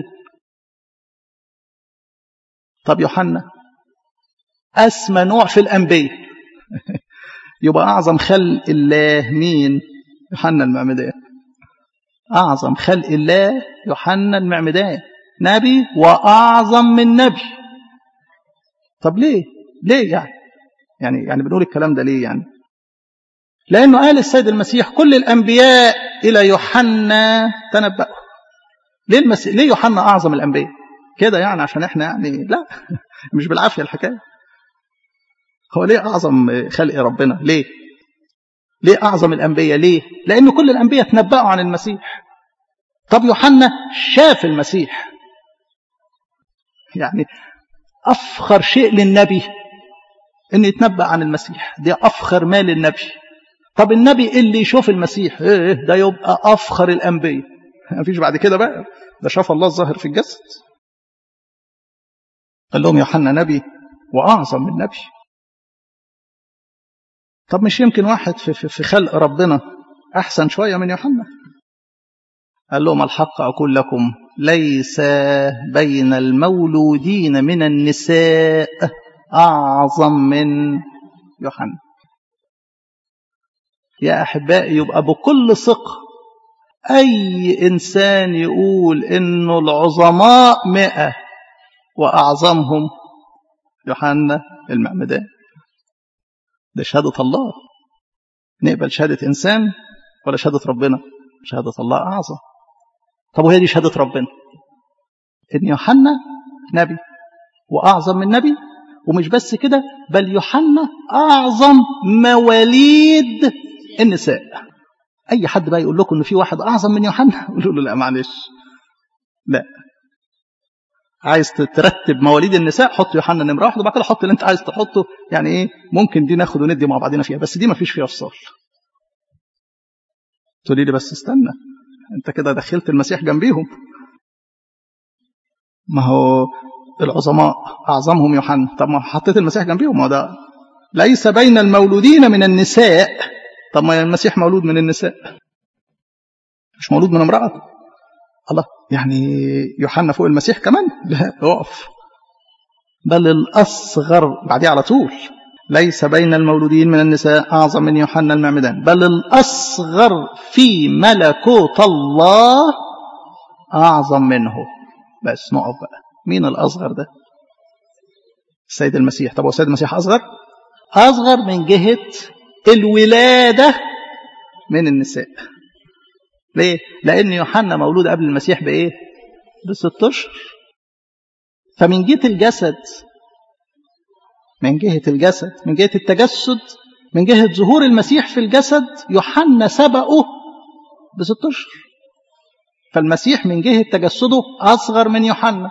طب يوحنا أسمى نوع في الأنبياء. يبقى أعظم خلق الله مين؟ يوحنا المعمدان. أعظم خلق الله يوحنا المعمدان، نبي وأعظم من نبي. طب ليه؟ ليه يعني؟ يعني يعني بنقول الكلام ده ليه يعني؟ لأنه قال السيد المسيح كل الأنبياء إلى يوحنا تنبأوا. ليه المسيح؟ ليه يوحنا أعظم الأنبياء؟ كده يعني عشان إحنا يعني؟ لا، مش بالعافية الحكاية. هو ليه أعظم خلق ربنا؟ ليه؟ ليه أعظم الأنبياء؟ ليه؟ لأن كل الأنبياء تنبأوا عن المسيح. طب يوحنا شاف المسيح. يعني أفخر شيء للنبي أن يتنبأ عن المسيح. دي أفخر ما للنبي. طب النبي اللي يشوف المسيح إيه ده يبقى أفخر الأنبياء. ما فيش بعد كده بقى، ده شاف الله الظاهر في الجسد. قال لهم يوحنا نبي وأعظم من نبي. طب مش يمكن واحد في, في, في خلق ربنا أحسن شوية من يوحنا؟ قال لهم الحق أقول لكم ليس بين المولودين من النساء أعظم من يوحنا. يا أحبائي، يبقى بكل ثقة أي إنسان يقول إنه العظماء مئة وأعظمهم يوحنا المعمدان. ده شهادة الله. نقبل شهادة إنسان ولا شهادة ربنا؟ شهادة الله أعظم. طب وهي دي شهادة ربنا، إن يوحنا نبي وأعظم من نبي. ومش بس كده، بل يوحنا أعظم مواليد النساء. أي حد بقى يقول لكم إن في واحد أعظم من يوحنا قولوا له لا معلش، لا. عايز ترتب مواليد النساء حط يوحنا نمرة واحد، وبعد كده حط اللي أنت عايز تحطه. يعني إيه، ممكن دي ناخد وندي مع بعضنا فيها، بس دي ما فيش فيها فصال. تقولي لي بس استنى، أنت كده دخلت المسيح جنبيهم. ما هو العظماء أعظمهم يوحنا. طب ما حطيت المسيح جنبيهم. ما ده ليس بين المولودين من النساء. طب ما المسيح مولود من النساء، مش مولود من امرأة. الله، يعني يوحنا فوق المسيح كمان؟ لا، اقف. بل الأصغر بعديه على طول، ليس بين المولودين من النساء أعظم من يوحنا المعمدان، بل الأصغر في ملكوت الله أعظم منه. بس نقف بقى، مين الأصغر ده؟ السيد المسيح. طب هو السيد المسيح أصغر؟ أصغر من جهة الولادة من النساء. ليه؟ لأن يوحنا مولود قبل المسيح بإيه؟ بست أشهر. فمن جهة الجسد، من جهة الجسد من جهة التجسد، من جهة ظهور المسيح في الجسد، يوحنا سبقه بست أشهر. فالمسيح من جهة تجسده أصغر من يوحنا.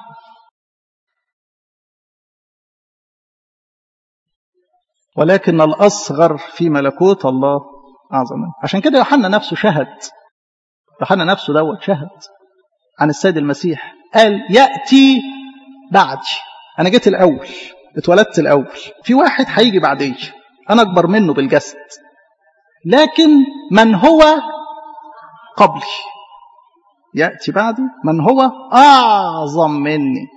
ولكن الأصغر في ملكوت الله أعظم منه. عشان كده يوحنا نفسه شهد، يوحنا نفسه دوت شهد عن السيد المسيح. قال يأتي بعدي. أنا جيت الأول، اتولدت الأول، في واحد هيجي بعدي أنا أكبر منه بالجسد، لكن من هو قبلي يأتي بعدي من هو أعظم مني.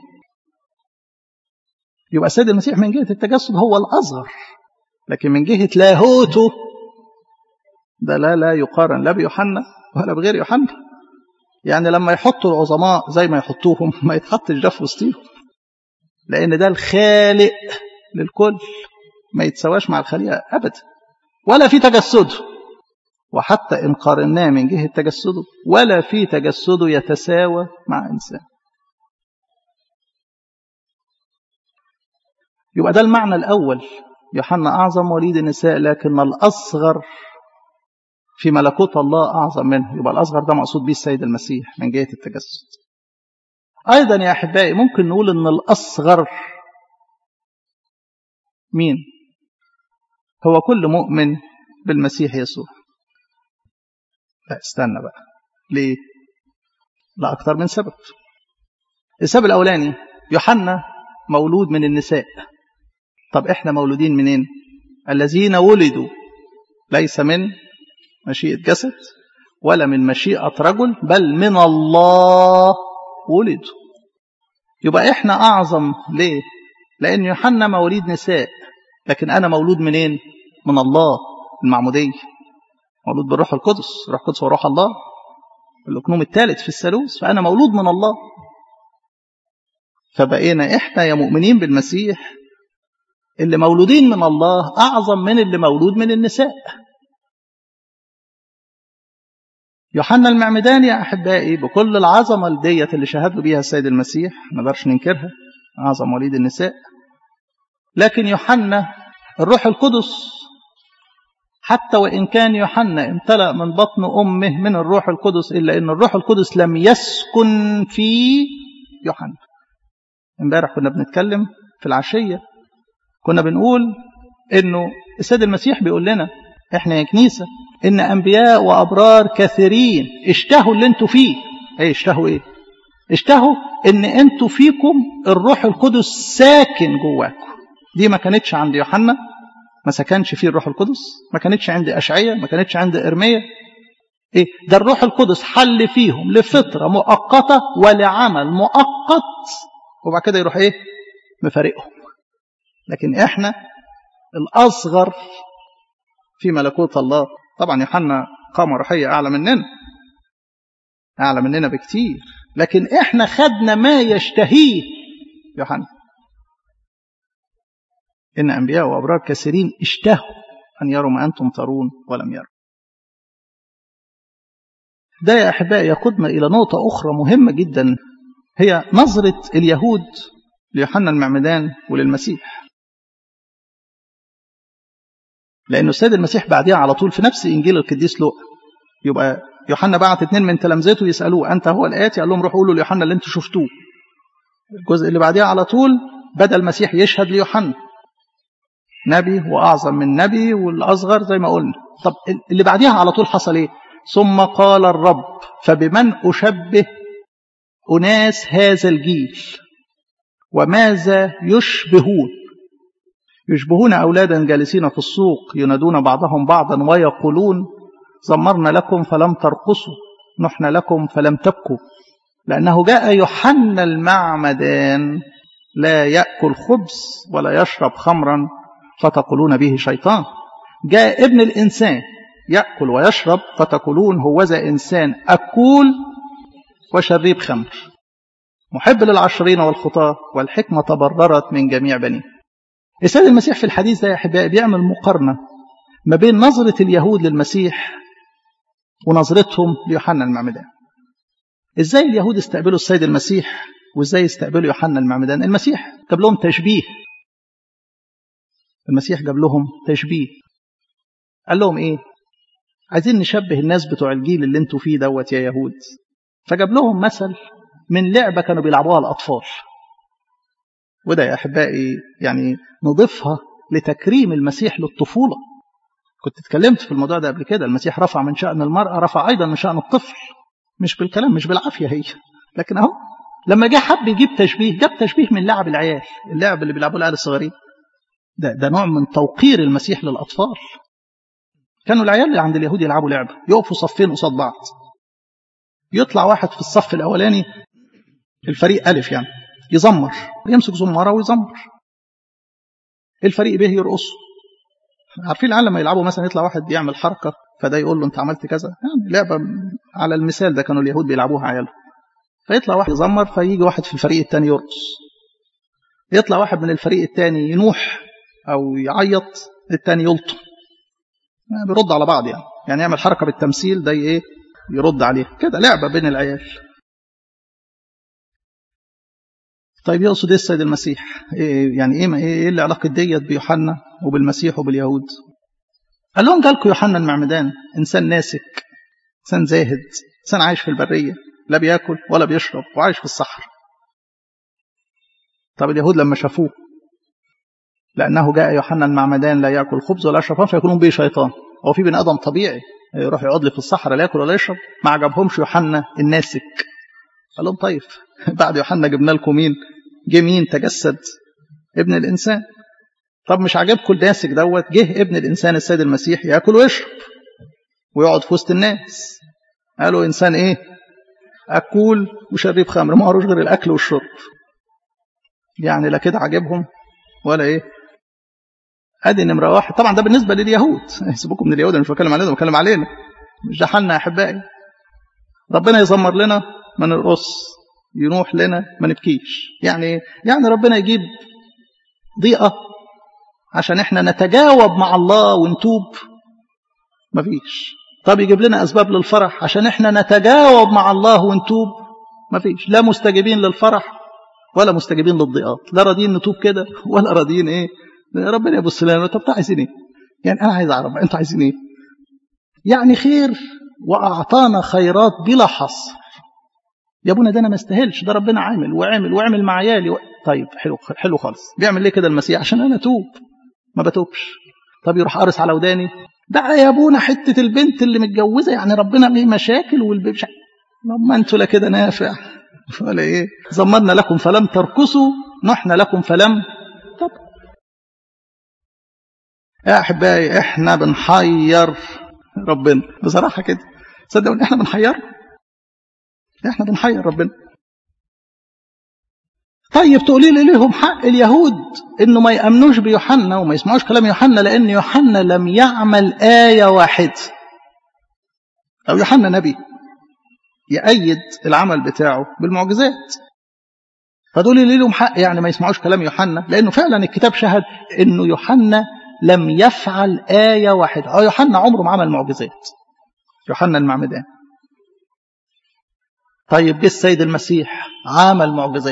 يبقى السيد المسيح من جهة التجسد هو الأصغر، لكن من جهة لاهوته ده لا لا يقارن لا بيوحنا ولا بغير يوحنا. يعني لما يحطوا العظماء زي ما يحطوهم ما يتحطش ده في وسطيهم، لأن ده الخالق للكل ما يتسواش مع الخليقة أبدا ولا في تجسده. وحتى إن قارناه من جهة تجسده ولا في تجسده يتساوى مع إنسان. يبقى ده المعنى الأول، يوحنا أعظم وليد النساء لكن الأصغر في ملكوت الله أعظم منه. يبقى الأصغر ده مقصود به السيد المسيح من جهة التجسد. أيضا يا أحبائي ممكن نقول أن الأصغر مين؟ هو كل مؤمن بالمسيح يسوع. لا استنى بقى، ليه؟ لا أكثر من سبب. السبب الأولاني يوحنا مولود من النساء. طب إحنا مولودين منين؟ الذين ولدوا ليس من مشيئة جسد ولا من مشيئة رجل بل من الله ولدوا. يبقى إحنا أعظم ليه؟ لأن يوحنا مواليد نساء، لكن أنا مولود منين؟ من الله. المعمودية مولود بالروح القدس، الروح القدس وروح الله الأقنوم الثالث في الثالوث، فأنا مولود من الله. فبقينا إحنا يا مؤمنين بالمسيح اللي مولودين من الله أعظم من اللي مولود من النساء. يوحنا المعمدان يا أحبائي بكل العظمة الدية اللي شهد له بيها السيد المسيح ما نقدرش ننكرها، أعظم وليد النساء. لكن يوحنا الروح القدس حتى وإن كان يوحنا امتلأ من بطن أمه من الروح القدس إلا أن الروح القدس لم يسكن في يوحنا. امبارح كنا بنتكلم في العشية كنا بنقول أنه السيد المسيح بيقول لنا إحنا يا كنيسة إن أنبياء وأبرار كثيرين اشتهوا اللي انتوا فيه. ايه اشتهوا ايه؟ اشتهوا ان انتوا فيكم الروح القدس ساكن جواكم. دي ما كانتش عند يوحنا، ما سكنش فيه الروح القدس، ما كانتش عند أشعية، ما كانتش عند إرميا. ايه ده؟ الروح القدس حل فيهم لفترة مؤقتة ولعمل مؤقت وبعد كده يروح ايه؟ مفارقهم. لكن احنا الأصغر في ملكوت الله. طبعا يوحنا قامة روحية أعلى مننا أعلى مننا بكتير، لكن إحنا خدنا ما يشتهيه يوحنا. إن أنبياء وأبرار كثيرين اشتهوا أن يروا ما أنتم ترون ولم يروا. ده يا أحبائي يقودنا إلى نقطة أخرى مهمة جدا، هي نظرة اليهود ليوحنا المعمدان وللمسيح. لأنه السيد المسيح بعدها على طول في نفس إنجيل القديس لوقا يبقى يوحنا بعت اثنين من تلامذته يسألوه أنت هو الآتي؟ قال لهم روحوا قولوا ليوحنا اللي انتوا شفتوه. الجزء اللي بعدها على طول بدأ المسيح يشهد ليوحنا نبي وأعظم من نبي والأصغر زي ما قلنا. طب اللي بعدها على طول حصل إيه؟ ثم قال الرب فبمن أشبه أناس هذا الجيل وماذا يشبهون؟ يشبهون أولادا جالسين في السوق ينادون بعضهم بعضا ويقولون زمرنا لكم فلم ترقصوا، نحن لكم فلم تبكوا، لأنه جاء يوحنا المعمدان لا يأكل خبز ولا يشرب خمرا فتقولون به شيطان. جاء ابن الإنسان يأكل ويشرب فتقولون هوذا إنسان أكول وشريب خمر محب للعشرين والخطاة والحكمة تبررت من جميع بنيه. السيد المسيح في الحديث ده يا أحبائي بيعمل مقارنة ما بين نظرة اليهود للمسيح ونظرتهم ليوحنا المعمدان. إزاي اليهود استقبلوا السيد المسيح وإزاي استقبلوا يوحنا المعمدان؟ المسيح جاب لهم تشبيه. المسيح جاب لهم تشبيه قال لهم إيه؟ عايزين نشبه الناس بتوع الجيل اللي انتوا فيه دوت يا يهود. فجاب لهم مثل من لعبة كانوا بيلعبوها الأطفال. وده يا أحبائي يعني نضيفها لتكريم المسيح للطفولة. كنت اتكلمت في الموضوع ده قبل كده. المسيح رفع من شأن المرأة رفع أيضا من شأن الطفل، مش بالكلام مش بالعافية هي، لكن أهو لما جه حب يجيب تشبيه جاب تشبيه من لعب العيال، اللعب اللي بيلعبوه العيال الصغيرين. ده ده نوع من توقير المسيح للأطفال. كانوا العيال اللي عند اليهود يلعبوا لعبة، يقفوا صفين قصاد بعض، يطلع واحد في الصف الأولاني الفريق ألف يعني يزمر، يمسك زمارة ويزمر، الفريق به يرقصوا. عارفين العيال لما يلعبوا مثلا يطلع واحد يعمل حركة فده يقول له أنت عملت كذا، يعني لعبة على المثال ده كانوا اليهود بيلعبوها عيال. فيطلع واحد يزمر فيجي واحد في الفريق الثاني يرقص، يطلع واحد من الفريق الثاني ينوح أو يعيط، الثاني يلطم، يعني بيرد على بعض يعني يعني يعمل حركة بالتمثيل ده ايه يرد عليه كده، لعبة بين العيال. طيب يقصد ايه السيد المسيح؟ إيه يعني ايه ايه اللي علاقة ديت بيوحنا وبالمسيح وباليهود؟ قال لهم جالكم يوحنا المعمدان انسان ناسك، انسان زاهد، انسان عايش في البرية، لا بياكل ولا بيشرب وعايش في الصحراء. طب اليهود لما شافوه، لأنه جاء يوحنا المعمدان لا يأكل خبز ولا يشرب فيكونون به شيطان. هو في بني آدم طبيعي يروح يقعد لي في الصحراء لا يأكل ولا يشرب؟ ما عجبهمش يوحنا الناسك. قال لهم طيب بعد يوحنا جبنا لكم مين؟ جه مين تجسد؟ ابن الإنسان. طب مش عجبكم الناسك دوت، جه ابن الإنسان السيد المسيح يأكل ويشرب ويقعد في وسط الناس. قالوا إنسان إيه؟ أكول وشرب خمر، ما هروش غير الأكل والشرب. يعني لا كده عجبهم ولا إيه؟ ادي نمره واحد. طبعا ده بالنسبه لليهود، سيبوكم من اليهود، انا مش بتكلم علينا، بتكلم علينا، مش ده حالنا يا احبائي. ربنا يزمر لنا ما نرقص، ينوح لنا ما نبكيش. يعني يعني ربنا يجيب ضيقه عشان احنا نتجاوب مع الله ونتوب؟ مفيش. طب يجيب لنا اسباب للفرح عشان احنا نتجاوب مع الله ونتوب؟ مفيش. لا مستجيبين للفرح ولا مستجيبين للضيقات، لا راضيين نتوب كده ولا راضيين ايه ربنا يا ابو السلام. طب انتوا عايزين ايه؟ يعني انا عايز اعرف انتوا عايزين ايه؟ يعني خير واعطانا خيرات بلا حصر. يا ابونا ده انا ما استاهلش، ده ربنا عامل وعمل وعمل مع عيالي و... طيب حلو حلو خالص. بيعمل ليه كده المسيح؟ عشان انا اتوب، ما بتوبش. طب يروح قارس على وداني، ده يا ابونا حته البنت اللي متجوزه يعني ربنا ليه مشاكل والبيبش. ما انتوا لا كده نافع ولا ايه؟ زمرنا لكم فلم تركسوا، نحن لكم فلم. طب يا احبائي احنا بنحير ربنا بصراحه كده، صدقوني احنا بنحير احنا بنحير ربنا. طيب تقولي لي ليهم حق اليهود انه ما يامنوش بيوحنا وما يسمعوش كلام يوحنا لان يوحنا لم يعمل ايه واحده، او يوحنا نبي يأيد العمل بتاعه بالمعجزات. فدول لي لهم حق يعني ما يسمعوش كلام يوحنا، لانه فعلا الكتاب شهد انه يوحنا لم يفعل آية واحدة. اه يوحنا عمره ما عمل معجزات، يوحنا المعمدان. طيب جه السيد المسيح عمل معجزات.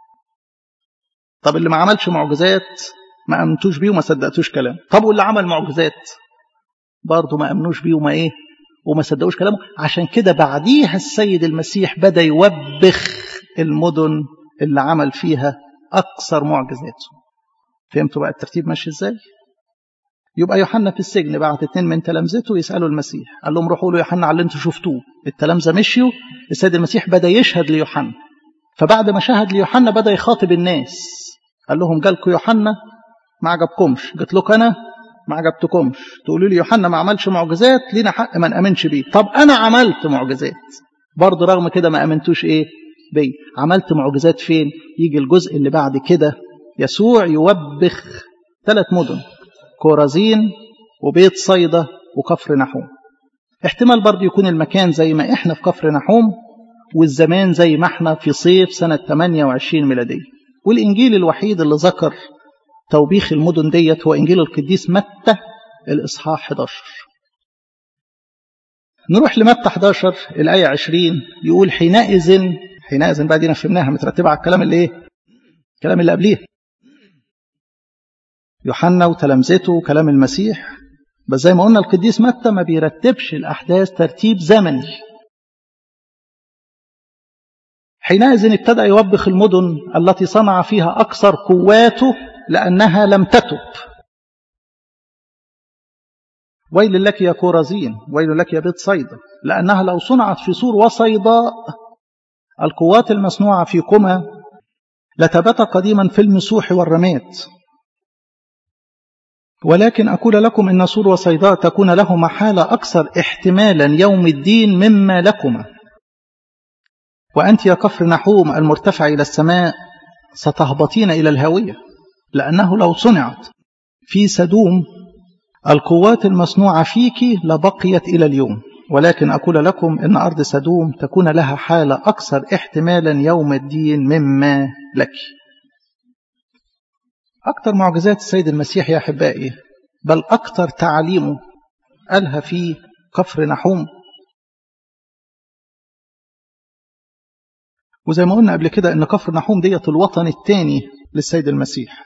طب اللي ما عملش معجزات ما امنتوش بيه وما صدقتوش كلامه. طب واللي عمل معجزات برضه ما امنوش بيه وما ايه وما صدقوش كلامه. عشان كده بعديها السيد المسيح بدأ يوبخ المدن اللي عمل فيها اكثر معجزاته. فهمتوا بقى الترتيب ماشي ازاي؟ يبقى يوحنا في السجن بعت اتنين من تلامذته يسألوا المسيح، قال لهم روحوا له يوحنا على اللي انتوا شفتوه. التلامذة مشيوا، السيد المسيح بدأ يشهد ليوحنا. فبعد ما شهد ليوحنا بدأ يخاطب الناس، قال لهم جالكم يوحنا ما عجبكمش، جيت لكم انا ما عجبتكمش، تقولوا لي يوحنا ما عملش معجزات، لينا حق ما نأمنش بيه. طب انا عملت معجزات برضه رغم كده ما امنتوش ايه بيه. عملت معجزات فين؟ يجي الجزء اللي بعد كده يسوع يوبخ ثلاث مدن، كورازين وبيت صيدا وكفر نحوم. احتمال برضه يكون المكان زي ما احنا في كفر نحوم والزمان زي ما احنا في صيف سنة ثمانية وعشرين ميلادية. والإنجيل الوحيد اللي ذكر توبيخ المدن ديت هو إنجيل القديس متى الإصحاح إحدى عشر. نروح لمتى إحدى عشر الآية عشرين، يقول حينئذ حينئذ بقى دينا فهمناها مترتبة على الكلام اللي ايه؟ الكلام اللي قبليه يوحنا وتلامذته وكلام المسيح. بس زي ما قلنا القديس متى ما بيرتبش الأحداث ترتيب زمني. حينئذ ابتدأ يوبخ المدن التي صنع فيها أكثر قواته لأنها لم تتب. ويل لك يا كورازين، ويل لك يا بيت صيدا، لأنها لو صنعت في سور وصيداء القوات المصنوعة فيكما لتبت قديما في المسوح والرماد. ولكن أقول لكم إن سور وصيداء تكون لهما حالة أكثر احتمالا يوم الدين مما لكما. وأنت يا كفر نحوم المرتفع إلى السماء ستهبطين إلى الهاوية، لأنه لو صنعت في سدوم القوات المصنوعة فيك لبقيت إلى اليوم. ولكن أقول لكم إن أرض سدوم تكون لها حالة أكثر احتمالا يوم الدين مما لك. أكثر معجزات السيد المسيح يا أحبائي، بل أكثر تعاليمه قالها في كفر نحوم. وزي ما قلنا قبل كده إن كفر نحوم ديت الوطن الثاني للسيد المسيح.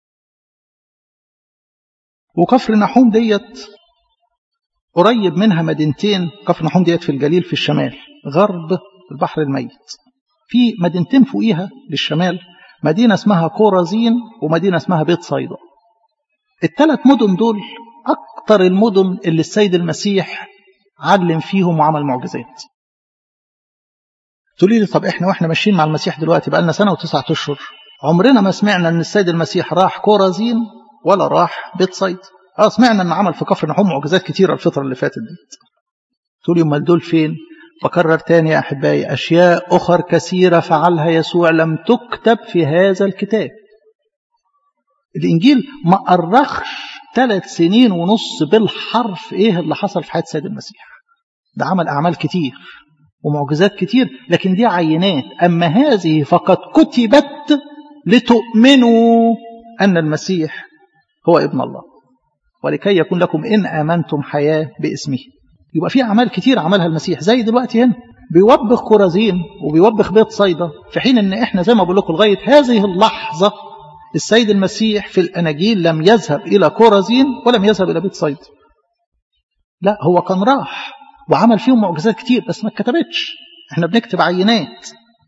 وكفر نحوم ديت قريب منها مدينتين. كفر نحوم ديت في الجليل في الشمال غرب البحر الميت. في مدينتين فوقيها للشمال، مدينة اسمها كورازين ومدينة اسمها بيت صيدا. الثلاث مدن دول أكتر المدن اللي السيد المسيح علم فيهم وعمل معجزات. تقولي لي طب احنا واحنا ماشيين مع المسيح دلوقتي بقى لنا سنة وتسعة اشهر عمرنا ما سمعنا ان السيد المسيح راح كورازين ولا راح بيت صيدا. اه سمعنا ان عمل في كفر نحوم معجزات كتيرة الفترة اللي فاتت دي. تقولي امال دول فين؟ بكرر تاني يا أحبائي، أشياء أخر كثيرة فعلها يسوع لم تكتب في هذا الكتاب. الإنجيل ما أرخش ثلاث سنين ونص بالحرف إيه اللي حصل في حياة السيد المسيح. ده عمل أعمال كتير ومعجزات كتير، لكن دي عينات. أما هذه فقد كتبت لتؤمنوا أن المسيح هو ابن الله، ولكي يكون لكم إن آمنتم حياة باسمه. يبقى في أعمال كتير عملها المسيح، زي دلوقتي هنا بيوبخ كورازين وبيوبخ بيت صيدا، في حين ان احنا زي ما بقول لكم لغايه هذه اللحظه السيد المسيح في الاناجيل لم يذهب الى كورازين ولم يذهب الى بيت صيدا. لا، هو كان راح وعمل فيهم معجزات كتير بس ما اتكتبتش، احنا بنكتب عينات.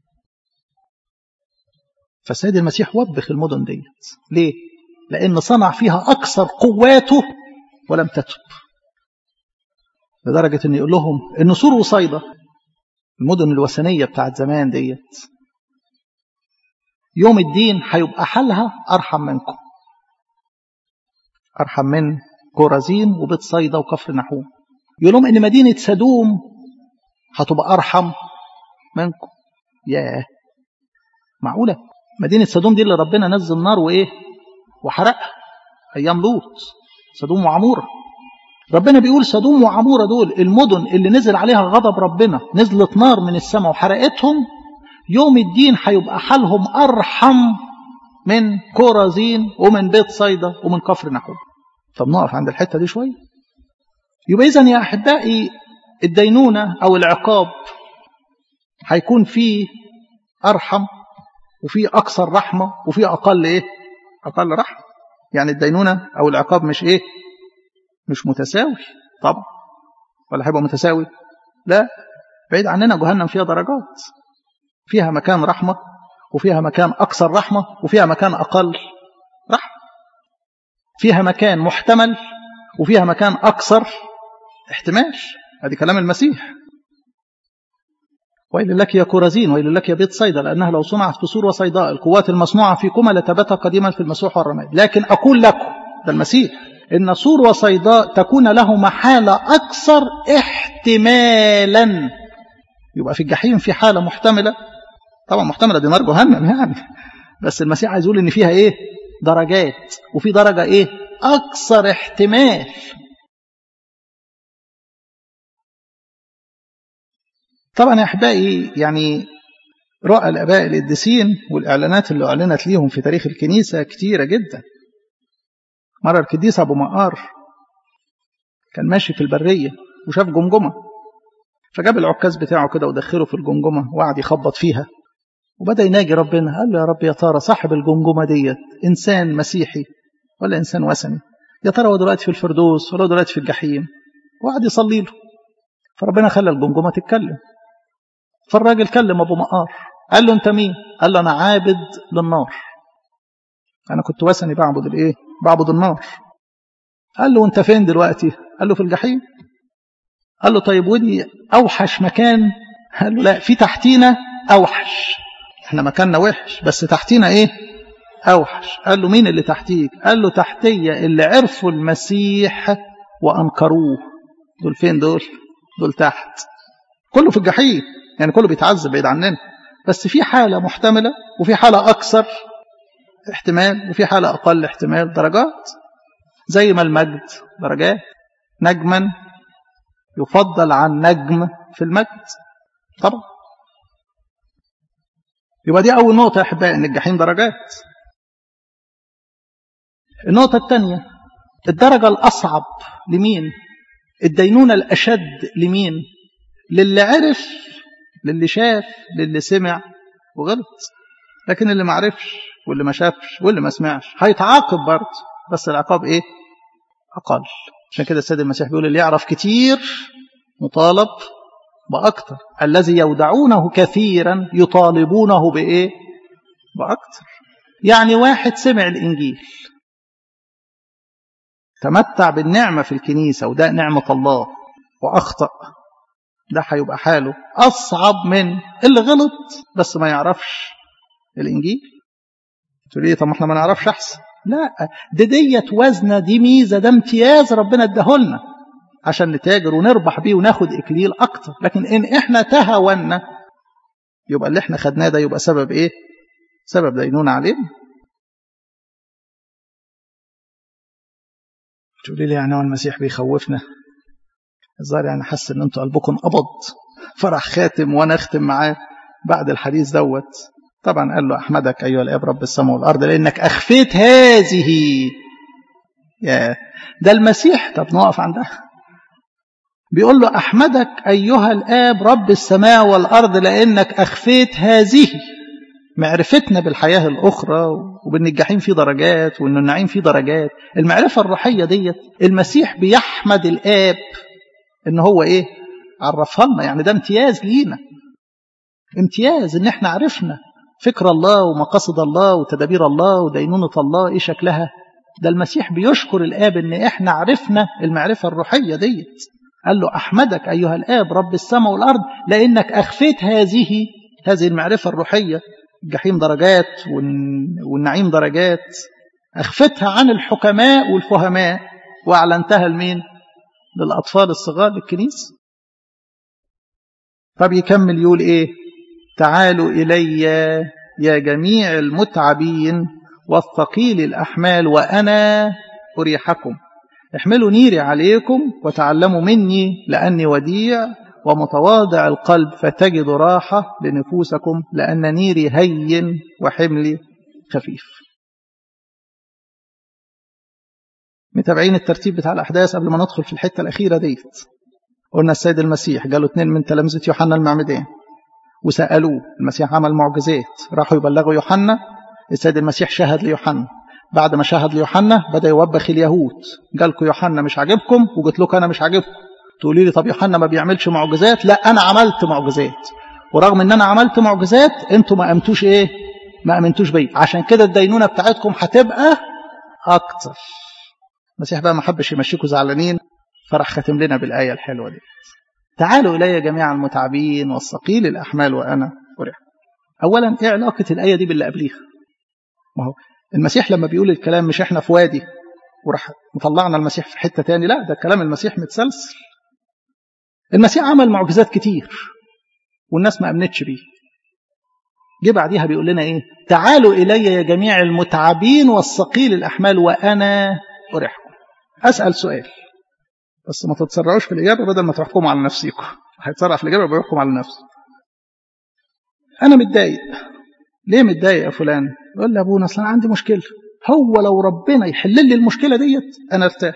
فالسيد المسيح وبخ المدن ديت ليه؟ لان صنع فيها اكثر قواته ولم تتب، لدرجة أن يقول لهم أن سور وصيدا المدن الوثنية بتاعت زمان ديت يوم الدين هيبقى حالها أرحم منكم، أرحم من كورازين وبيت صيدا وكفر نحوم. يقول لهم أن مدينة سدوم هتبقى أرحم منكم. ياه، معقولة؟ مدينة سدوم دي اللي ربنا نزل نار وإيه وحرقها أيام لوط، سدوم وعمورة. ربنا بيقول سدوم وعمورة دول المدن اللي نزل عليها غضب ربنا، نزلت نار من السماء وحرقتهم. يوم الدين هيبقى حالهم أرحم من كورازين ومن بيت صيدا ومن كفر نحوم. طب نقف عند الحتة دي شوية. يبقى إذن يا أحبائي الدينونة أو العقاب هيكون فيه أرحم وفيه أكثر رحمة وفيه أقل إيه؟ أقل رحمة. يعني الدينونة أو العقاب مش إيه؟ مش متساوي طبعا، ولا هيبقى متساوي؟ لا، بعيد عننا. جهنم فيها درجات، فيها مكان رحمة وفيها مكان أكثر رحمة وفيها مكان أقل رحمة، فيها مكان محتمل وفيها مكان أكثر احتمال. هذه كلام المسيح. ويل لك يا كورازين ويل لك يا بيت صيدا، لأنها لو صنعت في سور وصيداء القوات المصنوعة فيكما لتبت قديما في المسوح والرماد. لكن أقول لكم، ده المسيح، إن سور وصيداء تكون لهما حالة أكثر احتمالا. يبقى في الجحيم في حالة محتملة، طبعا محتملة دي نار جهنم يعني، بس المسيح عايز يقول إن فيها إيه؟ درجات، وفي درجة إيه؟ أكثر احتمال. طبعا يا أحبائي يعني رؤى الآباء القديسين والإعلانات اللي أعلنت ليهم في تاريخ الكنيسة كتيرة جدا. مرة القديس أبو مقار كان ماشي في البرية وشاف جمجمة، فجاب العكاز بتاعه كده ودخله في الجمجمة وقعد يخبط فيها وبدأ يناجي ربنا. قال له يا رب، يا ترى صاحب الجمجمة ديت إنسان مسيحي ولا إنسان وثني؟ يا ترى هو دلوقتي في الفردوس ولا دلوقتي في الجحيم؟ وقعد يصلي له. فربنا خلى الجمجمة تتكلم. فالراجل كلم أبو مقار، قال له أنت مين؟ قال له أنا عابد للنار، أنا كنت وثني بعبد الإيه؟ بعبد النار. قال له أنت فين دلوقتي؟ قال له في الجحيم. قال له طيب ودي أوحش مكان؟ قال له لا، في تحتينا أوحش، احنا مكاننا وحش بس تحتينا إيه؟ أوحش. قال له مين اللي تحتيك؟ قال له تحتية اللي عرفوا المسيح وأنكروه. دول فين دول؟ دول تحت، كله في الجحيم، يعني كله بيتعذب بعيد عننا. بس في حالة محتملة وفي حالة أكثر احتمال وفي حالة أقل احتمال، درجات. زي ما المجد درجات، نجما يفضل عن نجم في المجد طبعا. يبقى دي أول نقطة يا أحبائي، إن الجحيم درجات. النقطة الثانية، الدرجة الأصعب لمين؟ الدينونة الأشد لمين؟ للي عرف، للي شاف، للي سمع وغلط. لكن اللي ما عرفش واللي ما شافش واللي ما سمعش هيتعاقب برضه، بس العقاب إيه؟ أقل. عشان كده السيد المسيح بيقول اللي يعرف كتير مطالب بأكتر، الذي يودعونه كثيرا يطالبونه بإيه؟ بأكتر. يعني واحد سمع الإنجيل، تمتع بالنعمة في الكنيسة وده نعمة الله، وأخطأ، ده هيبقى حاله أصعب من اللي غلط بس ما يعرفش الإنجيل. تقول لي طب ما احنا ما نعرفش أحسن؟ لا، دي ديت وزنة، دي ميزة، ده امتياز ربنا اداهولنا عشان نتاجر ونربح بيه وناخد إكليل أكتر. لكن إن إحنا تهاونا يبقى اللي إحنا خدناه ده يبقى سبب إيه؟ سبب دينونة علينا. تقولي لي يعني هو المسيح بيخوفنا؟ الظاهر يعني حس إن أنتوا قلبكم قبض، فرح خاتم وأنا أختم معاه بعد الحديث دوت. طبعا قال له أحمدك أيها الآب رب السماء والأرض لأنك أخفيت هذه. يا ده المسيح. طب نقف عندها. بيقول له أحمدك أيها الآب رب السماء والأرض لأنك أخفيت هذه. معرفتنا بالحياة الأخرى وبأن الجحيم فيه درجات وأن النعيم فيه درجات، المعرفة الروحية ديت المسيح بيحمد الآب إن هو إيه؟ عرفها لنا. يعني ده امتياز لينا، امتياز إن احنا عرفنا فكر الله ومقاصد الله وتدابير الله ودينونة الله إيه شكلها. ده المسيح بيشكر الآب إن احنا عرفنا المعرفة الروحية ديت. قال له أحمدك أيها الآب رب السماء والأرض لأنك أخفيت هذه هذه المعرفة الروحية. الجحيم درجات والنعيم درجات، أخفتها عن الحكماء والفهماء وأعلنتها لمين؟ للأطفال الصغار للكنيسة. فبيكمل يقول إيه؟ تعالوا إلي يا جميع المتعبين والثقيل الأحمال وأنا أريحكم. احملوا نيري عليكم وتعلموا مني لأني وديع ومتواضع القلب فتجدوا راحة لنفوسكم لأن نيري هين وحملي خفيف. متابعين الترتيب بتاع الأحداث قبل ما ندخل في الحتة الأخيرة ديت. قلنا السيد المسيح قالوا اثنين من تلامذة يوحنا المعمدان وسألوه، المسيح عمل معجزات، راحوا يبلغوا يوحنا، السيد المسيح شهد ليوحنا. بعد ما شهد ليوحنا بدأ يوبخ اليهود، قالكم يوحنا مش عاجبكم وقلت لكم أنا مش عاجبكم. تقولي لي طب يوحنا ما بيعملش معجزات؟ لا، أنا عملت معجزات، ورغم أن أنا عملت معجزات أنتم ما أمنتوش إيه؟ ما أمنتوش بي، عشان كده الدينونة بتاعتكم هتبقى أكتر. المسيح بقى ما حبش يمشيكم زعلانين، فرح ختم لنا بالآية الحلوة دي. تعالوا إلي جميع المتعبين والثقيل الأحمال وأنا أريح. أولا إيه علاقة الآية دي باللي قبليها؟ ما هو المسيح لما بيقول الكلام مش إحنا في وادي وراح مطلعنا المسيح في حتة تاني، لا، ده كلام المسيح متسلسل. المسيح عمل معجزات كتير والناس ما أمنتش بيه. جه بعديها بيقول لنا إيه؟ تعالوا إلي يا جميع المتعبين والثقيل الأحمال وأنا أريحكم. أسأل سؤال بس ما تتسرعوش في الإجابة بدل ما تحكموا على نفسكم. هيتسرع في الإجابة بيحكم على نفسه. أنا متضايق. ليه متضايق يا فلان؟ يقول لي أبونا أصلا عندي مشكلة. هو لو ربنا يحل لي المشكلة ديت أنا ارتاح.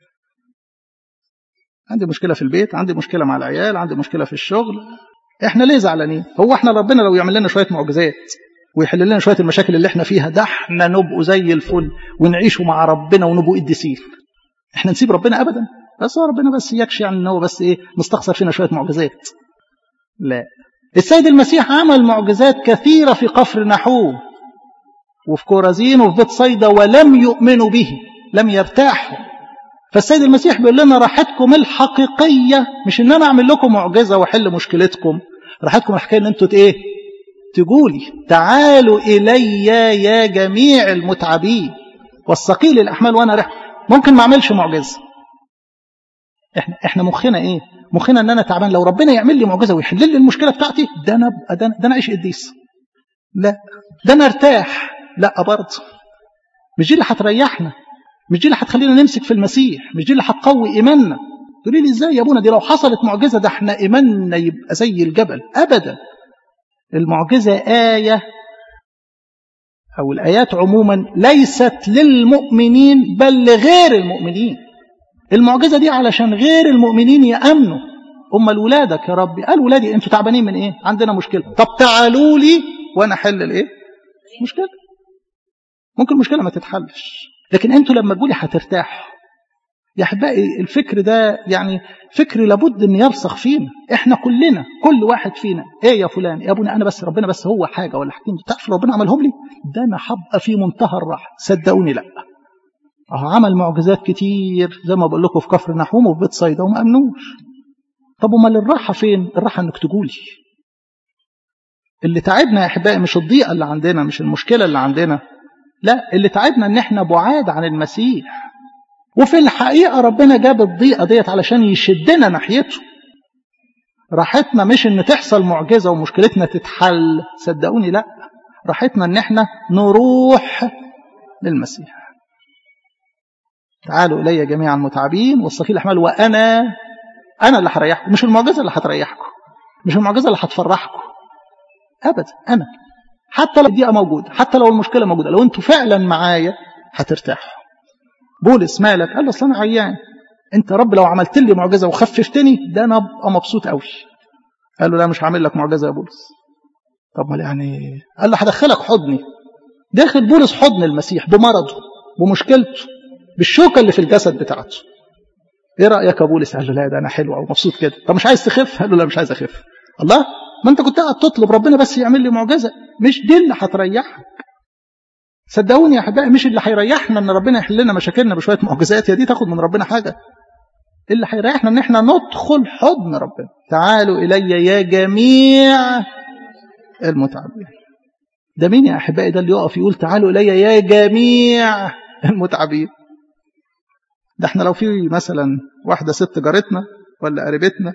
عندي مشكلة في البيت، عندي مشكلة مع العيال، عندي مشكلة في الشغل. إحنا ليه زعلانين؟ هو إحنا ربنا لو يعمل لنا شوية معجزات ويحل لنا شوية المشاكل اللي إحنا فيها، ده إحنا نبقوا زي الفل ونعيشوا مع ربنا ونبقوا قديسين. إحنا نسيب ربنا أبدا؟ بس هو ربنا بس يكشي يعني إن هو بس إيه مستخسر فينا شوية معجزات. لا، السيد المسيح عمل معجزات كثيرة في قفر نحوم وفي كورازين وفي بيت صيدا ولم يؤمنوا به، لم يرتاحوا. فالسيد المسيح بيقول لنا راحتكم الحقيقية مش إن أنا أعمل لكم معجزة وأحل مشكلتكم، راحتكم الحقيقية إن أنتوا إيه؟ تقولي تعالوا إلي يا جميع المتعبين والثقيل الأحمال وأنا رح. ممكن ما أعملش معجزة. إحنا, إحنا مخنا إيه؟ مخنا أن أنا تعبان، لو ربنا يعمل لي معجزة ويحل لي المشكلة بتاعتي ده أنا ده أنا, ده أنا أعيش قديس. لا، ده أنا ارتاح. لا برضه، مش دي اللي هتريحنا، مش دي اللي هتخلينا نمسك في المسيح، مش دي اللي هتقوي إيماننا. تقولي لي إزاي يا أبونا؟ دي لو حصلت معجزة ده إحنا إيماننا يبقى زي الجبل. أبدا، المعجزة آية أو الآيات عموما ليست للمؤمنين بل لغير المؤمنين. المعجزة دي علشان غير المؤمنين يأمنوا. أم الولادك يا ربي، قال ولادي أنتوا تعبانين من إيه؟ عندنا مشكلة. طب تعالوا لي وأنا أحل الإيه؟ مشكلة. ممكن المشكلة ما تتحلش، لكن أنتوا لما تقولي هترتاحوا. يا أحبائي الفكر ده يعني فكر لابد أن يرسخ فينا. إحنا كلنا، كل واحد فينا، إيه يا فلان يا أبونا أنا بس ربنا بس هو حاجة ولا حاجتين تعرف ربنا عملهم لي، ده أنا هبقى في منتهى الراحة. صدقوني لا، أهو عمل معجزات كتير زي ما بقول لكم في كفر نحوم وفي بيت صيدا وما أمنوش. طب امال الراحة فين؟ الراحة انك تقولي. اللي تعبنا يا احبائي مش الضيقة اللي عندنا، مش المشكلة اللي عندنا، لا، اللي تعبنا ان احنا بعاد عن المسيح. وفي الحقيقة ربنا جاب الضيقة ديت علشان يشدنا ناحيته. راحتنا مش ان تحصل معجزة ومشكلتنا تتحل، صدقوني لا، راحتنا ان احنا نروح للمسيح. تعالوا الي جميعا المتعبين والثقيل الاحمال وانا أنا اللي هريحكم. مش المعجزة اللي هتريحكم، مش المعجزة اللي هتفرحكم أبدا. أنا حتى لو الضيقة موجودة، حتى لو المشكلة موجودة، لو أنتوا فعلا معايا هترتاحوا. بولس مالك؟ قال له أصل أنا عيان، أنت رب لو عملت لي معجزة وخففتني ده أنا أبقى مبسوط قوي. قال له لا مش هعمل لك معجزة يا بولس. طب ما يعني، قال له هدخلك حضني. داخل بولس حضن المسيح بمرضه بمشكلته بالشوكة اللي في الجسد بتاعته. ايه رأيك يا بولس؟ قال له لا ده انا حلو او مبسوط كده. طب مش عايز تخف؟ قال له لا مش عايز اخف. الله، ما انت كنت قاعد تطلب ربنا بس يعمل لي معجزة. مش دي اللي هتريحك. صدقوني يا احبائي مش اللي هيريحنا ان ربنا يحل لنا مشاكلنا بشوية معجزات، يا دي تاخد من ربنا حاجة. اللي هيريحنا ان احنا ندخل حضن ربنا. تعالوا الي يا جميع المتعبين. ده مين يا احبائي ده اللي يقف يقول تعالوا الي يا جميع المتعبين؟ ده احنا لو في مثلا واحدة ست جارتنا ولا قريبتنا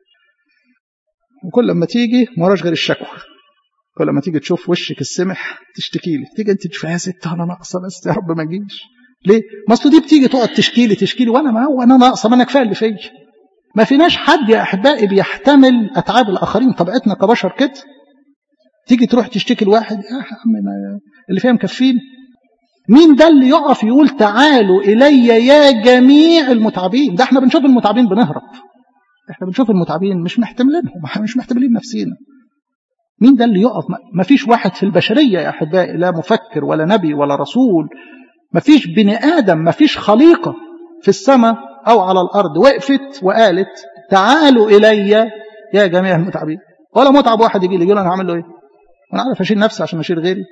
وكل لما تيجي ما وراش غير الشكوى، كل لما تيجي تشوف وشك السمح تشتكي لي، تيجي انت تشوف يا ست انا ناقصه بس يا رب ما اجيش. ليه؟ ما اصل دي بتيجي تقعد تشكي لي تشكي لي وانا ما هو انا ناقصه، ما انا كفايه اللي فيا. ما فيناش حد يا احبائي بيحتمل اتعاب الاخرين، طبيعتنا كبشر كده. تيجي تروح تشتكي لواحد يا عم اللي فيها مكفين. مين ده اللي يقف يقول تعالوا إلي يا جميع المتعبين؟ ده احنا بنشوف المتعبين بنهرب، احنا بنشوف المتعبين مش محتملينهم، مش محتملين نفسينا. مين ده اللي يقف؟ ما فيش واحد في البشرية يا أحبائي، لا مفكر ولا نبي ولا رسول، ما فيش بني آدم، ما فيش خليقة في السماء أو على الأرض وقفت وقالت تعالوا إلي يا جميع المتعبين. ولا متعب واحد يجي لي يقول أنا هعمل له إيه؟ أنا عارف أشيل نفسي عشان أشيل غيري.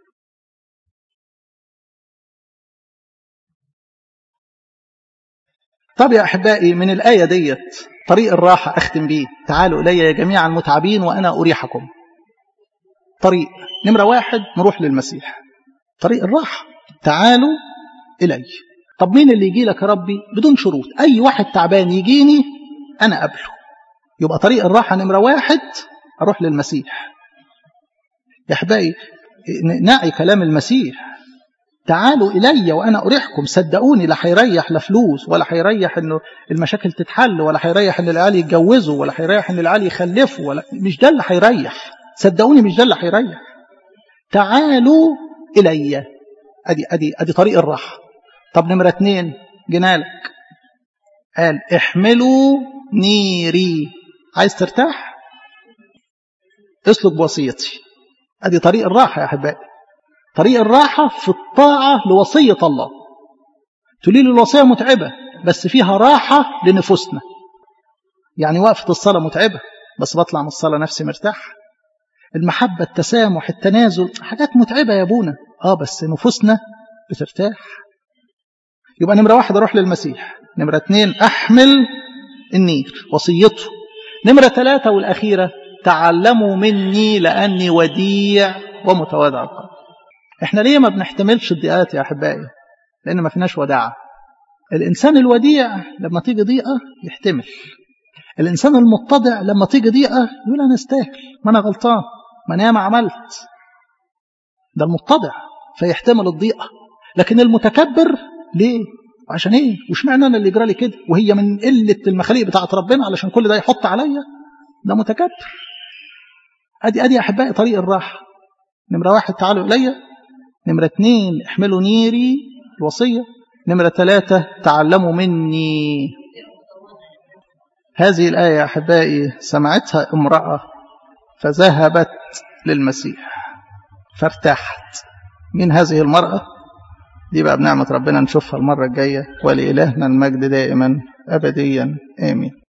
طب يا أحبائي من الآية ديت طريق الراحة أختم بيه. تعالوا إلي يا جميع المتعبين وأنا أريحكم. طريق نمرة واحد نروح للمسيح، طريق الراحة تعالوا إلي. طب مين اللي يجي لك يا ربي؟ بدون شروط، أي واحد تعبان يجيني أنا قبله. يبقى طريق الراحة نمرة واحد أروح للمسيح. يا أحبائي نعي كلام المسيح، تعالوا إلي وأنا أريحكم. صدقوني لا هيريح لا فلوس، ولا هيريح إنه المشاكل تتحل، ولا هيريح إن العيال يتجوزوا، ولا هيريح إن العيال يخلفوا، ولا مش ده اللي هيريح. صدقوني مش ده اللي هيريح. تعالوا إلي، أدي أدي أدي طريق الراحة. طب نمرة اتنين جنالك، قال احملوا نيري. عايز ترتاح؟ اسلك بوصيتي. أدي طريق الراحة يا أحبائي. طريق الراحة في الطاعة لوصية الله. تقولي لي الوصية متعبة، بس فيها راحة لنفوسنا. يعني وقفة الصلاة متعبة، بس بطلع من الصلاة نفسي مرتاح. المحبة، التسامح، التنازل، حاجات متعبة يا ابونا، اه بس نفوسنا بترتاح. يبقى نمرة واحد اروح للمسيح، نمرة اتنين احمل النير وصيته، نمرة ثلاثة والاخيرة تعلموا مني لأني وديع ومتواضع القلب. احنا ليه ما بنحتملش الضيقات يا أحبائي؟ لأن ما فيناش وداعة. الإنسان الوديع لما تيجي ضيقة يحتمل. الإنسان المتضع لما تيجي ضيقة يقول أنا استاهل، ما أنا غلطان، ما أنا ما عملت. ده المتضع فيحتمل الضيقة. لكن المتكبر ليه؟ عشان ايه؟ وش معنى انا اللي يجرى لي كده؟ وهي من قلة المخاليق بتاعت ربنا علشان كل ده يحط عليا؟ ده متكبر. ادي ادي يا احبائي طريق الراحة. نمرة واحد تعالوا الي. نمرة اتنين احملوا نيري الوصية. نمرة ثلاثة تعلموا مني. هذه الآية يا أحبائي سمعتها امرأة فذهبت للمسيح فارتاحت. من هذه المرأة دي بقى بنعمة ربنا نشوفها المرة الجاية. ولإلهنا المجد دائما أبديا آمين.